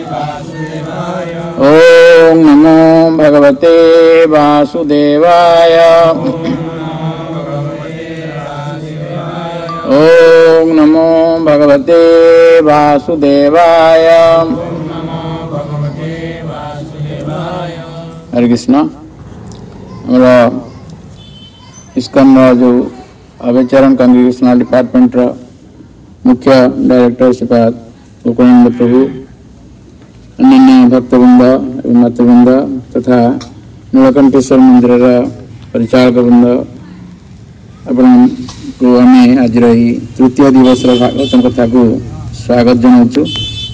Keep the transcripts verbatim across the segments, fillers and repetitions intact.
ओम नमो भगवते वासुदेवाय। ओम नमो भगवते वासुदेवाय। हरे कृष्ण। हमारा इस्कॉन जो अभयचरण कांग्रेगेशनल डिपार्टमेंट मुख्य डायरेक्टर श्रीपाद गोकुलानंद प्रभु, अन्य भक्तवृंद एवं मातृवृंद तथा नीलकंठेश्वर मंदिर परिचालक वृंद आपण को आम आज तृतीय दिवस भागवत कथा को स्वागत जनाऊँ।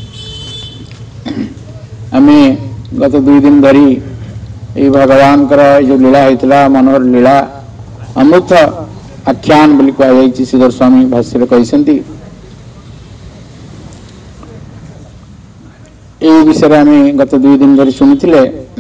आम गत दुई दिन धरी ये भगवान जो लीला होता मनोहर लीला अमृत आख्यान बोली कहुई श्रीधर स्वामी भाष्य कहते ये विषय आम गत दुई दिन धरी शुणुले।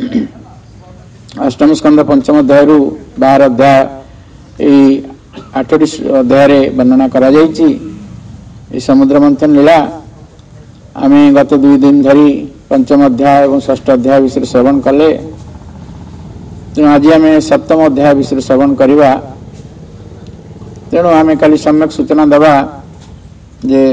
अष्टम स्कंद पंचम अध्याय बार अध्याय आठटी अध्याय वर्णना करा जाइए समुद्र मंथन लीला। आम गत दुई दिन धरी पंचम अध्याय और षष्ठ अध्याय विषय श्रवण कले। तेणु आज आम सप्तम अध्याय विषय श्रवण करवा। तेणु आम काली सम्यक सूचना दबा जे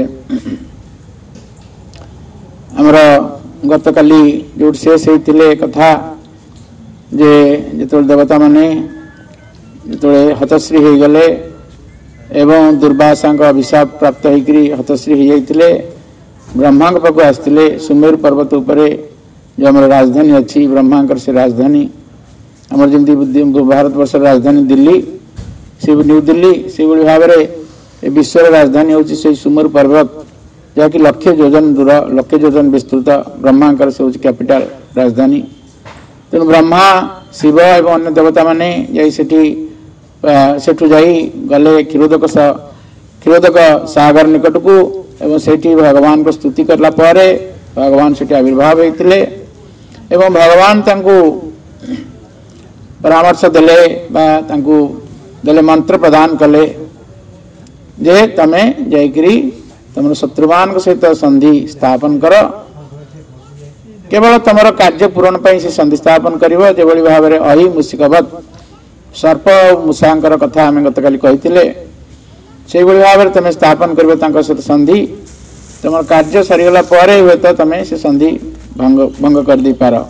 आमर गत काली जो शेष होते कथा जे जो देवता माने जो हतश्री हो गले एवं दुर्वासा अभिशाप प्राप्त होकर हतश्री हो जाते ब्रह्मा पाक आसते सुमेरु पर्वत उपरे जो आम राजधानी अच्छी ब्रह्मांकर से राजधानी आमर जमी भारत वर्ष राजधानी दिल्ली से न्यू दिल्ली से भाव में विश्व राजधानी हूँ से सुमेरु पर्वत जहाँकि लक्षे योजन दूर लक्षे योजन विस्तृत ब्रह्मांकर से हूँ कैपिटल राजधानी। तेणु ब्रह्मा शिव एवं अन्य देवता माने जाई सेठी सेठु जाई गले क्षीरोदक क्षीरोदक सागर निकट को एवं सेठी भगवान को स्तुति करला पारे भगवान सेठी आविर्भाव होते एवं भगवान तांको परामर्श देले बा तांको देले मंत्र प्रदान कले जे तमे जाइकरी तुम शत्रुमान सहित संधि स्थापन कर केवल तुम कार्य पूरण पर से संधि स्थापन कर जो भाव में अहि मूषिकवत सर्प मूषांकर कथा आम गत काली कहते से भाव में तुम स्थापन कर सहित संधि तुम कार्य सरीगला हुए तो तुम से संधि भंग भंग कर दे पार।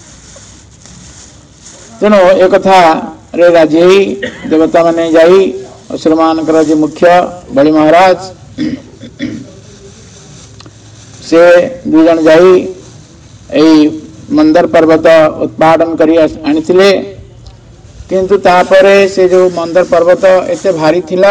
तेणु एक कथा रे राजी ही देवता माने जाई असुर मानकर जो मुख्य बलि महाराज से दुई जन जाई यही मंदर पर्वत उत्पादन करी आनिथिले किंतु तापरे से जो मंदर पर्वत एते भारी थिला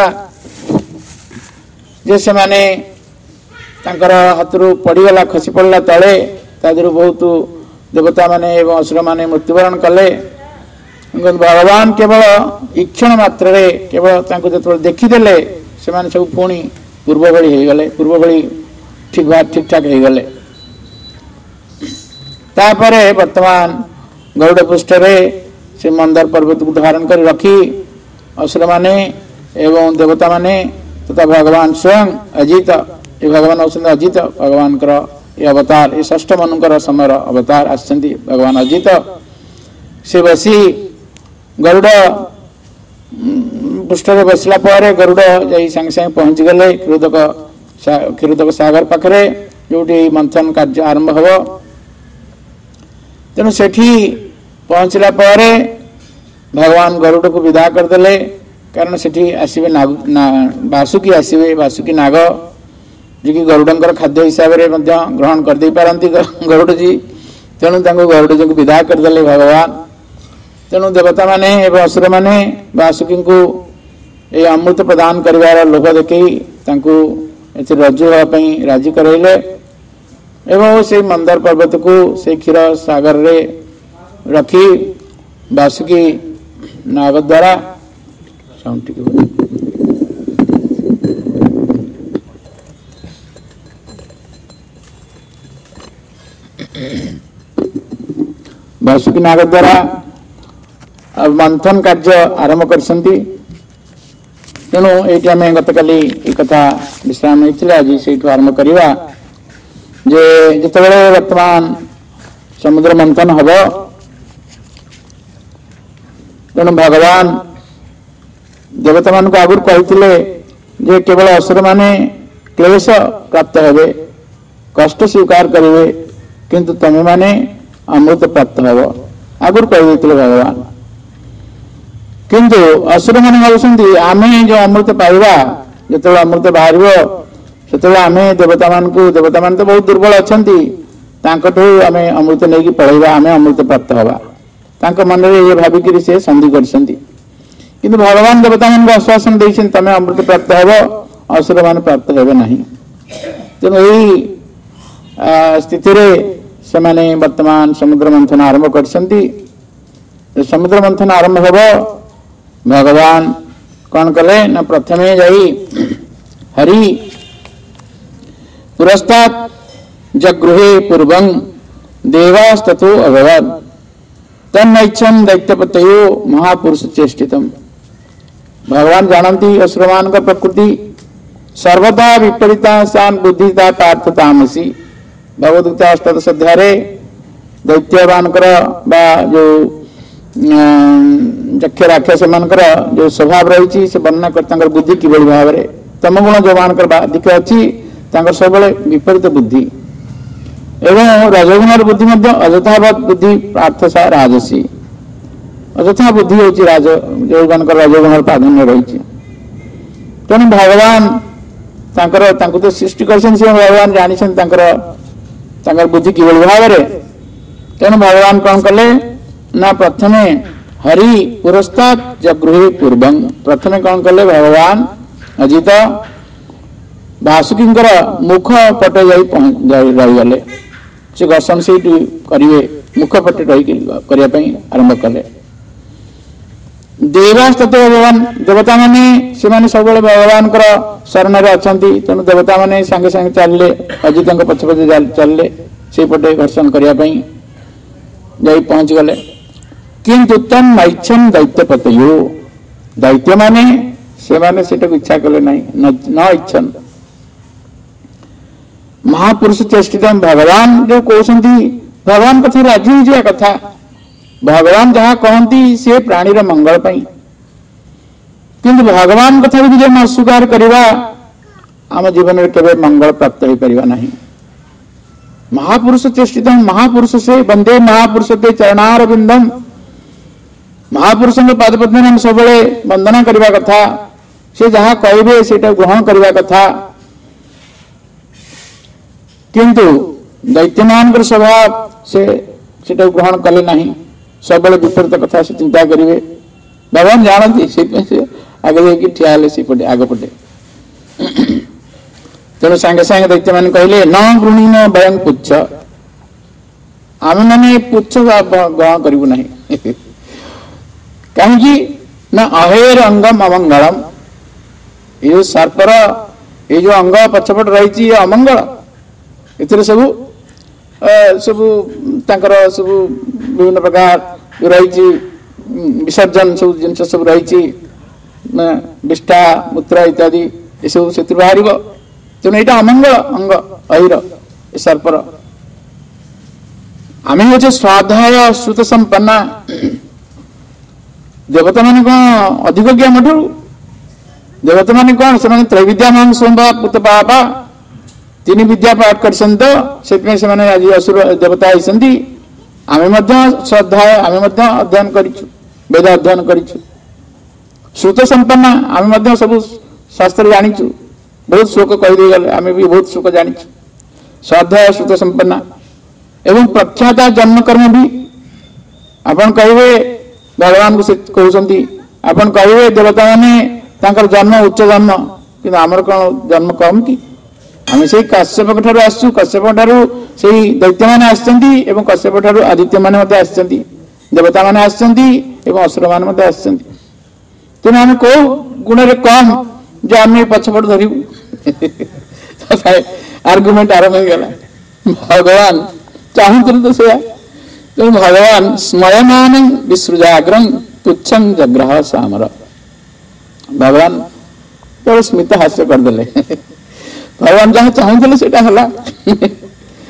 जे से माने तांकर हाथरू पड़ीगला खसी पड़ला तले तादरू बहुत देवता माने एवं असुर माने मृत्युवरण कले। भगवान केवल इक्षण मात्र रे केवल तांको जतबे देखिदेले से माने सब पुणी पूर्व भली हो गले पूर्व भली ठीक बात ठीक ठाक हो गले। तापरे वर्तमान गरुड़ पृष्ठ रे से मंदर पर्वत को धारण कर रखी असुर माने एवं देवता माने तथा भगवान स्वयं अजित ये भगवान औषध अजित भगवान कर ये अवतार ये षष्ठ मनुकर समय अवतार आसचंती भगवान अजित से बसी गरुड़ पृष्ठ में बसला पर गरुड़ जाई संगे संगे पहुंच गले क्षीरोदक क्षीरोदक सागर पाखरे जोटी मंथन कार्य आरंभ हब। तेणु सेठी पहुंचला पर भगवान गरुड़ को विदा करदे कारण सेठी आसवे बासुकी आसवे बासुकी नाग जी कि गरुड़ंकर खाद्य हिसाब से ग्रहण कर दे पारती गरुड़ जी। तेणु गरुड़ जी को विदा करदे भगवान। तेणु देवता माने एवं असुर माने बासुकी को ये अमृत प्रदान कर लोभ देखी रज्जु होगापी राजी कराइले एवं से मंदर पर्वत को से क्षीर सागर रे रखी बासुकी नाग द्वारा बासुकी नाग द्वारा मंथन कार्य आरंभ करसंती। तेणु ये गत काली कथा विश्राम होता आज से आरंभ करवा। जे जितेबाला वर्तमान समुद्र मंथन हम तेणु भगवान देवता मान को आगुरी कहते जे केवल असुर माने क्लेश प्राप्त हेबे कष्ट स्वीकार करेंगे किंतु तमे माने अमृत प्राप्त हम आगुरी कहते भगवान किंतु असुर मैंने भावुं आम जो अमृत पाइबा जो अमृत बाहर से आम देवता मान को देवता मान तो बहुत दुर्बल अच्छा आम अमृत नहीं पलैबा आम अमृत प्राप्त हवा मन में ये भाविक से संधि कर भगवान देवता मान को आश्वासन देते तमें अमृत प्राप्त हम असुर मान प्राप्त हे ना तेणु यही स्थिति से मैंने वर्तमान समुद्र मंथन आरंभ कर समुद्र मंथन आरंभ हम भगवान कौन कले ना प्रथमे जाई हरि पुरस्तात् जगृहे पूर्वं देवास्ततो अभवत् तन्नैच्छन् दैत्यपतयो महापुरुष चेष्टितम्। भगवान जानती असुरमान का प्रकृति सर्वदा विपरीता सान बुद्धिता पार्थ तामसी भगवद्गीता अष्टादश अध्याय दैत्यवान बा जो यक्ष राक्षस मानकर जो स्वभाव रही से वर्णना कर बुद्धि किभली भाव में तमगुण जो मानकर अधिक अच्छी सब विपरीत बुद्धि एवं रजगुण बुद्धि अजथावत बुद्धि पार्थ सा राजसी अजथा बुद्धि होची राज जो मानकर रजगुण प्राधान्य रही तेणु भगवान तांकर तांको तो सृष्टि कर भगवान जानी बुद्धि किभली भाव में तेणु भगवान कौन कले ना प्रथमे हरि पुरस्तात् जगृहे पूर्वं प्रथमे कौन कले भगवान अजित वासुकी मुख पटे रहीगले से घर्षण से करेंगे मुख पटे रही आरंभ कले देवास्तत भगवान देवता माने से माने सब भगवान शरण में अच्छा तेणु देवता माने सांगे सांगे चलले अजित पछ पछे चलले से पटे घर्षण करने जाई पहुंच गले किंतु तम मैच्छन दैत्यपतयो दैत्य माने से माने सेटा इच्छा कले नहीं न इच्छन महापुरुष चेष्टित भगवान जो कहते भगवान कथा राजी हो कथा भगवान जहाँ कहती से प्राणीर मंगल पाई किंतु भगवान कथा भी जो न स्वीकार करवा आम जीवन में केवल मंगल प्राप्त हो पार नहीं महापुरुष चेष्टित महापुरुष से वंदे महापुरुष के चरणार बिंदम महापुरुष पादपद्म हम सब वंदना करने कथा से जहाँ कहे से ग्रहण करने कथा किंतु दैत्यमान स्वभाव से ग्रहण कले नहीं सब विपरीत कथा से चिंता करेंगे भगवान जानती से आगे जाकि ठिया से पटे आग पटे तेणु सांगे सांगे दैत्य मान कहले न गृणी न वयं पुच्छ आम मैंने पुच्छ ग्रहण करूँ ना कहीं न अहेर अंगम अमंगलम ये सर्पर ये जो अंग पछपट रही अमंगल इतने सब सब सब विभिन्न प्रकार जो रही विसर्जन सब जिन सब रही विष्ठा मूत्र इत्यादि ये सब से बाहर तेणु यहाँ अमंगल अंग अहिर सर्पर आम हे स्वाध्याय श्रुत संपन्ना देवता मान कौन अधिक ज्ञान ठू देवता मान कौन से त्रैविद्या मान सोमवा पुत पापा तीन विद्या पाठ कर आज असुर देवता होती आम श्रद्धा आम अध्ययन कर वेद अध्ययन कर श्रुत संपन्ना आम सब शास्त्र जाचु बहुत श्लोक कहीदे गले आम भी बहुत श्लोक जानी श्रद्धा श्रुत संपन्ना एवं प्रख्याता जन्म कर्म भी आपन कहे भगवान को कहते आपन कहे देवता माने जन्म उच्च जन्म कि आमर कौन जन्म कम कि आम से कश्यप ठार आसु कश्यप ठार से दैत्य मैंने आसुच्च कश्यप ठार आदित्य मैंने देवता मैंने आसुच्च असुर मैंने तेणु आम कौ गुण कम जो आम पछपट धरू आर्गुमेंट आरंभ हो गला भगवान चाहूँ तो सैया तेणु भगवान स्मयमान विसृजाग्रम तुच्छं जग्रह सामर भगवान तो स्मित हास्य करदे भगवान जहाँ चाहूले से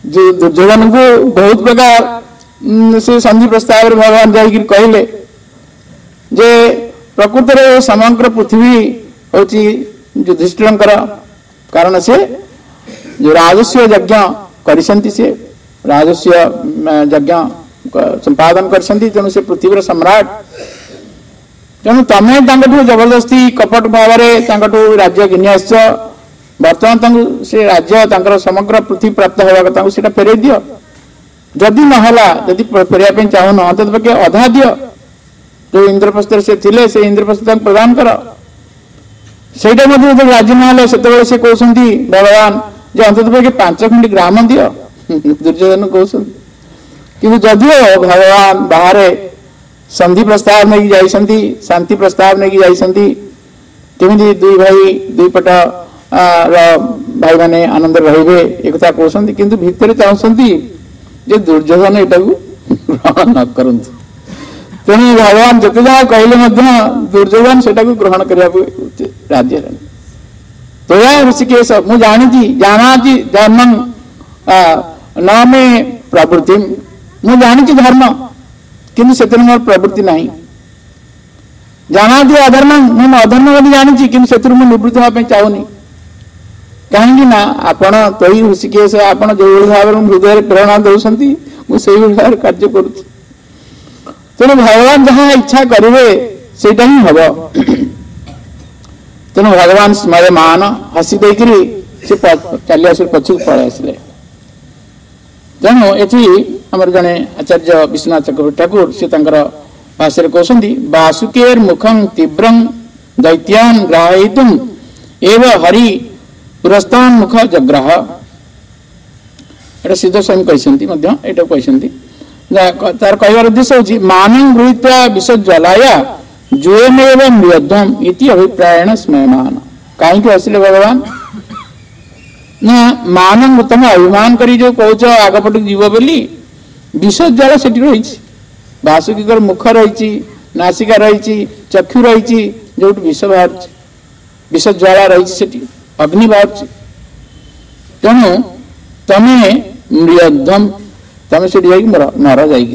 दुर्योधन को बहुत प्रकार से संधि प्रस्ताव भगवान जाकर कहले जे प्रकृत में समग्र पृथ्वी हूँ युधिष्ठिर कारण से जो राजस्व यज्ञ करिसंती से राजस्व यज्ञ संपादन करिसंती तेणु से पृथ्वी सम्राट तेणु तमें जबरदस्ती कपट भाव में राज्य घिनी आस बर्तमान से राज्य समग्र पृथ्वी प्राप्त होगा से फेरई दियो जदि नहला जदि फेरिया चाहून अंत पक्षे अधा दियो जो इंद्रप्रस्थ से थिले से इंद्रप्रस्थ प्रदान कर सेटा राजी ना से कहते भगवान जो अंत पक्षे पांच खंडी ग्राम दियो दुर्योधन कहते कि जदियो भगवान बाहर संधि प्रस्ताव नहीं जाइसंती शांति प्रस्ताव नहीं जाइसंती केमिति दुई भाई दुई पट भाई माने आनंद रहिबे एक कथा कहते किंतु भितर चाहती जे दुर्योधन एटा ग्रहण न करंतु तेणु भगवान जिते जहाँ कहले दुर्योधन से ग्रहण करने राजी है तो या ऋषिकेश मु जानी जाना धर्म न मे प्रवृत्ति मु जानी धर्म किंतु से मोर प्रवृत्ति नहीं जाना अधर्म मुझे अधर्म बोली जानी किंतु से निवृत्ति हाँपाई चाहूनी कहीं ना आपण तई ऋषिकेश आप जो भाव हृदय प्रेरणा दौरान मुझे भाव कार्य करुँ तेणु भगवान जहाँ इच्छा करेंगे सेटा ही हम तेणु भगवान स्मयमान हसी देकर से चली आस पछक पलि आसिले तेणु ये आमर जड़े आचार्य विश्वनाथ चक्रवर्ती ठाकुर से भाषा कहते वासुकेर मुखं तीव्रं दैत्यान ग्राहयितुम एव हरि पुरस्तान मुख जग्राह एटा सिद्ध स्वामी कहते तार कहवार उद्देश्य हूँ मानं गृहीत्वा विष ज्वालाया जुएमेव मृद्धम इति अभिप्रायण स्मयमान कहीं हसिले भगवान ना मानं तुम अभिमान करी जो कौच आगपट जीव बोली विष ज्वाला से रही वासुकी मुख रही नासिका रही चक्षु रही जो विष बाहर विष ज्वाला रही अग्नि बाहर तेणु तमें मृद्धम तमें से नर जा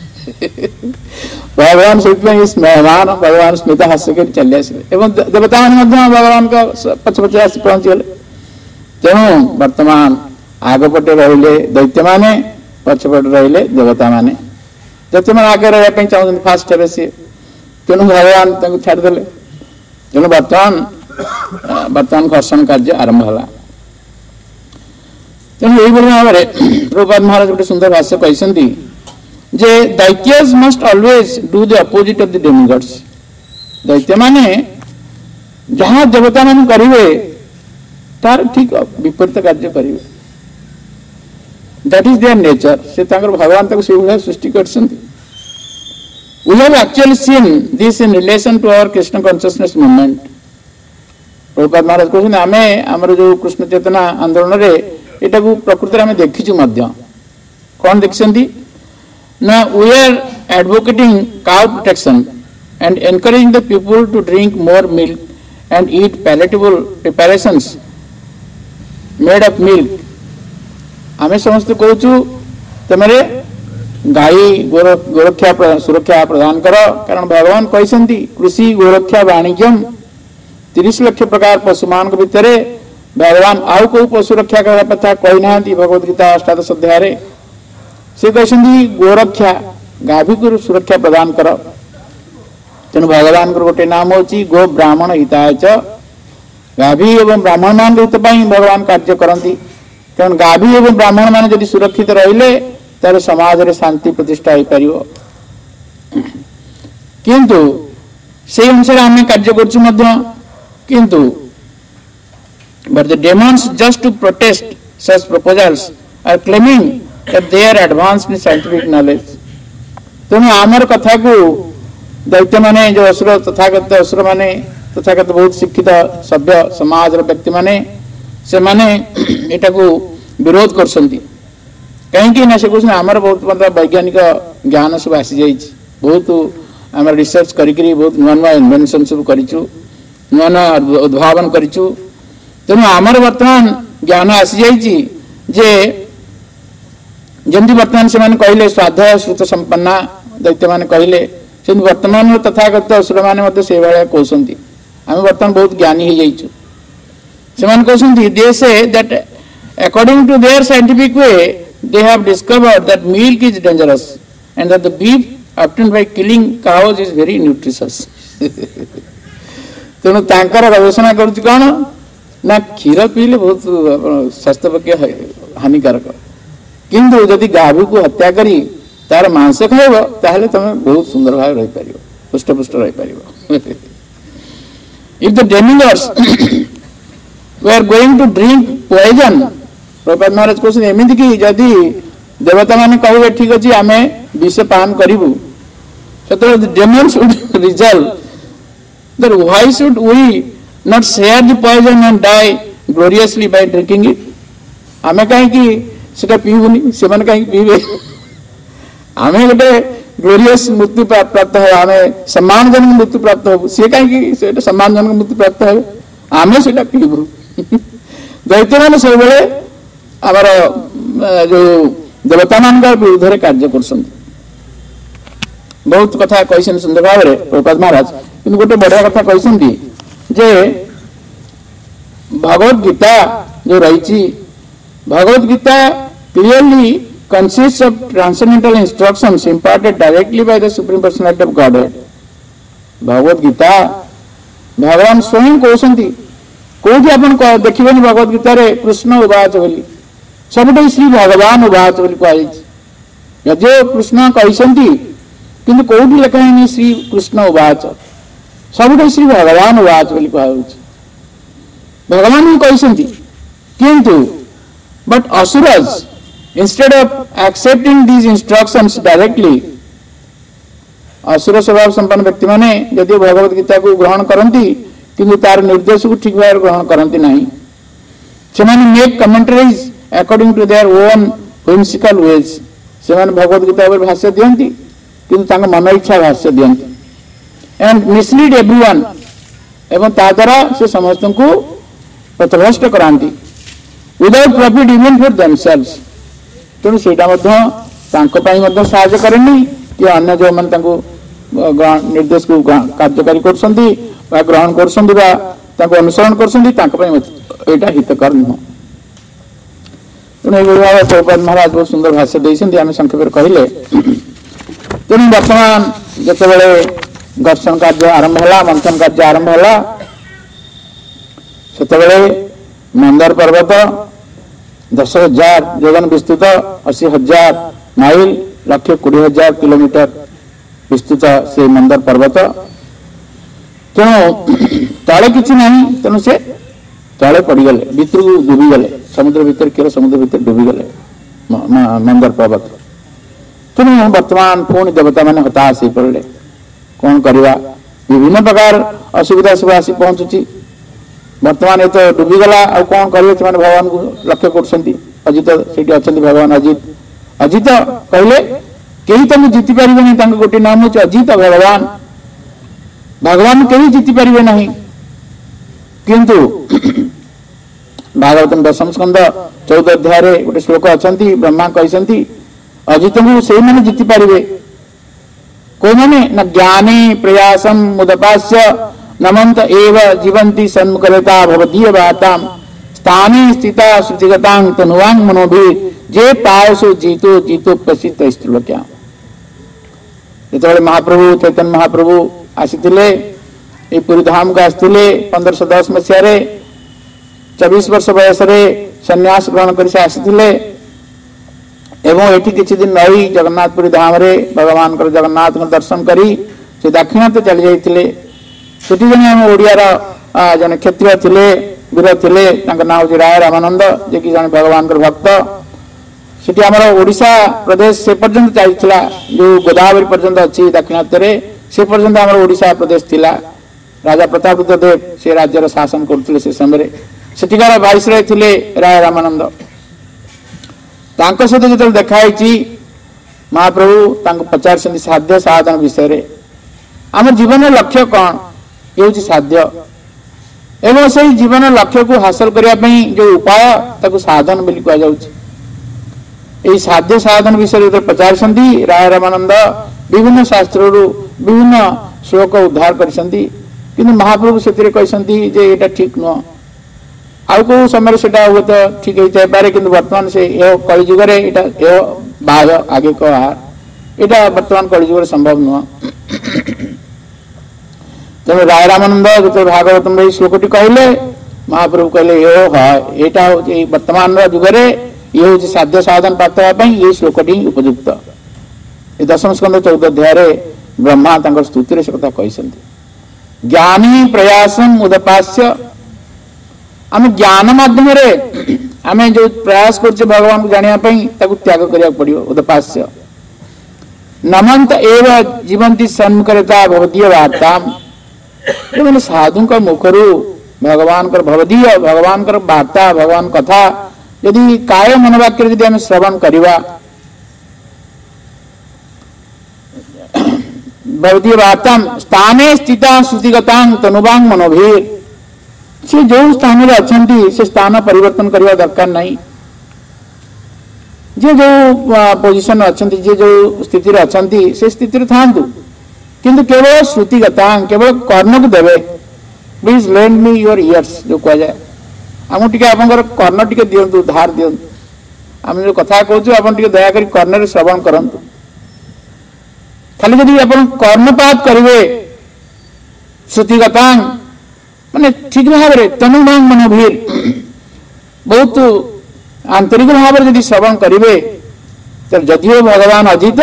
भगवान से स्मयमान भगवान स्मित हास्य कर चली आसिले देवता मैंने भगवान का पछ पछ आस पहुंची गले तेणु वर्तमान आगपटे रहिले दैत्य माने पछपटे रहिले देवता माने दैत्य मैंने आगे रहा चाहते फास्ट हे सी तेणु भगवान छाड़दे तेणु बर्तमान बर्तमान घर्षण कार्य आरंभ है तेणु यही भाव में प्रभुपाद महाराज गोटे सुंदर भाष्य कहते जे दैत्यज must always do the opposite of the demigods दैत्य माने जहाँ देवता मान करेंगे तार ठीक विपरीत कार्य करेंगे दैट इज देयर नेचर से भगवान तक से भाया सृष्टि कर We have actually seen this in relation to our Krishna consciousness movement. Prabhupada Maharaj कहते आमे आमर जो कृष्ण चेतना आंदोलन रे एटा को प्रकृति आमे देखिछु मध्य कौन देखछंती ना we are advocating cow protection and encouraging the people to drink more milk and eat palatable preparations made of milk. आमे समस्त कहूछु तमरे गाई गोरक्षा सुरक्षा प्रदान कर कारण भगवान कहते कृषि गोरक्षा वाणिज्यम तीस लाख प्रकार पशुमान भितर भगवान आउ कौ पशु रक्षा कथा कहना भगवद गीता अष्टादश अध्याय से कहते गोरक्षा गाभी को सुरक्षा प्रदान कर तेणु भगवान गोटे नाम होची गो ब्राह्मण हिताय च गाभी एवं ब्राह्मण मान हित भगवान कार्य करती तेणु गाभी एवं ब्राह्मण मान जदि सुरक्षित रहिले तार समाज रे शांति प्रतिष्ठा हो पारिबो किंतु से अनुसार आम कार्य करछु मध्य किंतु but the demons just to protest such proposals are claiming that they are advanced in scientific knowledge तेणु आमर कथा को दैत्य माने जो असुर तथागत असुर माने तथागत बहुत शिक्षित सभ्य समाज व्यक्ति माने से माने एटा को विरोध करसंती कहीं ना से कुछ आमर बहुत मतलब वैज्ञानिक ज्ञान सब आसी जाइए बहुत आम रिसर्च करी बहुत नुआ नुआ इनवेंशन सब करूँ नुआ नुआ उद्भावन करूँ तेणु आमर वर्तमान ज्ञान आसी जाइए जे जमी बर्तमान से कहले स्वाध्याय श्रुत संपन्ना दैत्य मैंने कहले से वर्तमान तथागत असुर मैंने से भाया कहते आम बर्तमान बहुत ज्ञानी हो जाइए से कहते they say that according to their scientific way they have discovered that milk is dangerous and that the beef obtained by killing cows is very nutritious. तेणु तांकर गवेषणा करुच्ची कौन ना क्षीर पीले बहुत स्वास्थ्य पक्ष हानिकारक किंतु जदि गाभू को हत्या करी तार मांस खाइब ताहले तुम बहुत सुंदर भाव रही पारिबो पुष्टपुष्ट रही पारिबो. If the demigods were going to drink poison, Prabhupada Maharaj कहते एमती कि जदि देवता मैंने कहे ठीक अच्छे आम विष पान करूँ से demons would resolve that why should we not share the poison and die gloriously by drinking it आम कहीं सेटा पीबुनी से कहीं पीबे आम गोटे ग्लोरियस मृत्यु प्राप्त हो आम सम्मानजनक मृत्यु प्राप्त हो सी कहीं सम्मानजनक मृत्यु प्राप्त हो आम से पीबू दैत्य मैंने सब आमर जो देवता मान विरुद्ध कार्य कर बहुत कथा कही सुंदर भाव में प्रभुपाद महाराज कि गोटे बढ़िया कथा कही जे भगवद गीता जो रही Bhagavad Gita clearly consist of transcendental instructions imparted directly by the supreme personality of godhead. Bhagavad Gita भगवान स्वयं कहते कौटी आप देखिए भगवद गीता रे कृष्ण उवाच बोली सबुठ श्री भगवान उवाच बोली कहुई यदि कृष्ण कहते किंतु कौटी लिखाई श्री कृष्ण उवाच सबुठ श्री भगवान उवाच बोली कहुई भगवान ही कहते किंतु बट असुरज instead of accepting these instructions directly असुर स्वभाव संपन्न व्यक्ति माने यदि भगवद गीता को ग्रहण करती किंतु तार निर्देश को ठीक भाव ग्रहण करती नहीं से make commentaries according to their own whimsical ways से भगवद गीता पर भाष्य दियंती किंतु मन इच्छा भाष्य दियंती एंड मिसलीड एवरीवन एवं ता द्वारा से समस्त को पथभ्रष्ट कराती without profit even for themselves. तेणु सेटा साहय करेनि कि अन्य जो मैंने निर्देश को कार्यकारी कर ग्रहण कर अनुसरण कर हितकर नुह. तेणु भाव प्रभुपाद महाराज बहुत सुंदर भाष्य देते आम संक्षेप कहले. तेणु बर्तमान जिते घर्षण कार्य आरंभ है मंथन कार्य आरंभ है से मंदार पर्वत दस हजार जोगन विस्तृत अशी हजार माइल लक्ष कोड़े हजार किलोमीटर विस्तृत से मंदार पर्वत. तेणु तले किसी ना तेणु से तले पड़गले भितर डूबीगले समुद्र भितर क्षीर समुद्र भितर डूबीगले मंदार पर्वत. तेणु बर्तमान पुणी देवता मैंने हताश हो पड़े कौन करवा विभिन्न प्रकार असुविधा सब आसी पहुंचुची. वर्तमान ये तो डूबीगला आ कौन करेंगे से भगवान को लक्ष्य कर अजित से भगवान अजित अजित कहले कहीं तुम जीति पारे गोटे नाम हूँ अजित भगवान भगवान कहीं जीति पारे ना किंतु भागवतम दशम स्कंद चौदह अध्याय गोटे श्लोक अच्छा ब्रह्मा कहते अजित को से मैंने जीति पारे कौ मैंने न ज्ञाने प्रयासम मुदपास्य नमंत एव जीवंती सन्मुखता भवदीय बाताम स्थाने स्थिता श्रुतिगतांग तनुवांग मनोभी जे पायसो जीतो जीतो प्रसिद्ध स्त्रीलोक्या. जो महाप्रभु चैतन्य महाप्रभु आसीथिले ए पुरी धाम को आसीथिले पंद्रह सौ दस मसीह चौबीस वर्ष बयस सन्यास ग्रहण कर आसीथिले एवं एठी किछि दिन रही जगन्नाथपुरी धाम रे भगवान कर जगन्नाथ को दर्शन करी से दाक्षिणात्य चली जाइथिले. सेठी जने हम ओडियार जने क्षत्रिय थिले वीर थिले तांका नाम होची राय रामानंद जे कि जने भगवान कर भक्त. सेठी हमर ओडिशा प्रदेश से पर्यंत चलथिला जो गोदावरी पर्यंत अछि दक्षिणात्य रे से पर्यंत हमर ओडिशा प्रदेश थिला. राजा प्रतापरुद्र देव से राज्यर शासन करथिले से समय सेठिकार वाइसरॉय थिले राय रामानंद. तांका सहित जो देखाई महाप्रभु तांको पचार साध्य साधन विषय रे आम जीवन लक्ष्य कौन ये साध्य एवं से जीवन लक्ष्य को हासिल करने जो उपाय ताको साधन बोली कह जाउछि. यही साध्य साधन विषय पचार राय रामानंद विभिन्न शास्त्र विभिन्न श्लोक उद्धार करछंती किंतु महाप्रभु से कहते जे एटा ठीक नुह आउ को समय से हुए तो ठीक हो पारे किंतु वर्तमान से कलिजुग बाह्य आगे कह यहाँ वर्तमान कलिजुग संभव नुह तेणु राय रामानंद जो भागवतम श्लोकटी कहले महाप्रभु कहले ये हाँ यहाँ हूँ वर्तमान जुगे ये हूँ साध्य साधन प्राप्त होगा ये श्लोकटी उपयुक्त ये दशम स्कंद चौदह अध्याय ब्रह्मा स्तुति से कथा कहते ज्ञानी प्रयासम उदपास्य आम ज्ञान मध्यम आम जो प्रयास कर भगवान को जानापी त्याग करा पड़ो उदपास्य नमंत एव जीवंती सन्मुखता भवदीय वार्ता मैंने साधु का मुखरु भगवान भवदीय भगवान वार्ता भगवान कथा यदि काय मनोवाक्य यदि आम श्रवण करवा भवदीय वार्ता स्थाने स्थिता श्रुतिगता तनुवांग मनोभीर से जो स्थान में अच्छा से स्थान परिवर्तन करने दरकार नहीं जे जो पोजिशन अच्छा जे जो स्थिति अच्छा से स्थिति था किंतु केवल श्रुतिगता केवल कर्ण को देवे please lend me your ears जो कह जाए आम टे आप कर्ण टे दिंतु धार दिंतु आम जो कथा कहूँ आप दयाकोरी कर्ण श्रवण करूँ खाली जब आप कर्णपात करेंगे श्रुतिगता माने ठीक भाव में तनुभांग मनोभीर बहुत आंतरिक भाव में यदि श्रवण करेंगे तो जदिव भगवान अजित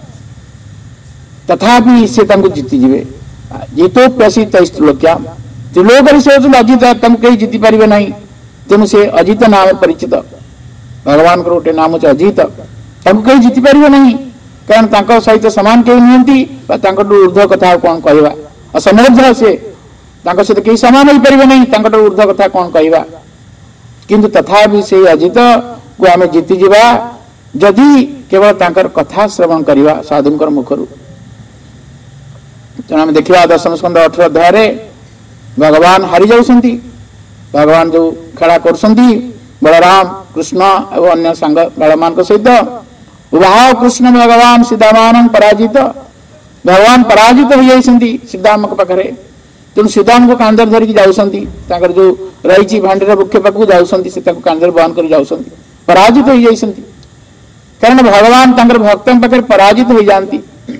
तथापि से जीतिजे जीतो प्रसी त्रिलोक्या त्रिलोक से अजित कहीं जीति पारे ना तेणु से अजित नाम परिचित भगवान गोटे नाम हो अजित कहीं जीति पारे ना कारण सहित सामान कहीं नुहति ऊर्ध्व कथा कौन कहवा असमर्थ से सहित कहीं सामान हो पारे ना ऊर्ध्व कथा कौन कहवा किंतु तथापि से अजित को आम जीतिजा जदि केवल तांकर कथा श्रवण करवा साधुंकर मुखरु तेणु आम देखा दशम स्कंद अठर अध्याय भगवान हारी जाउछंती भगवान जो खेला कर बलराम कृष्ण और अन्य सांग बलमान सहित उभाव कृष्ण भगवान सीतामान पराजित भगवान पराजित हो जाती सीताम पाखे तेणु सीताम को कांधर धरिकी जाऊँगी जो रही भांडीर वृक्ष पाक जाऊँगी कांधर बहन कर जाऊँगी पराजित हो जाती कारण भगवान भक्तों पाखे पराजित हो जाती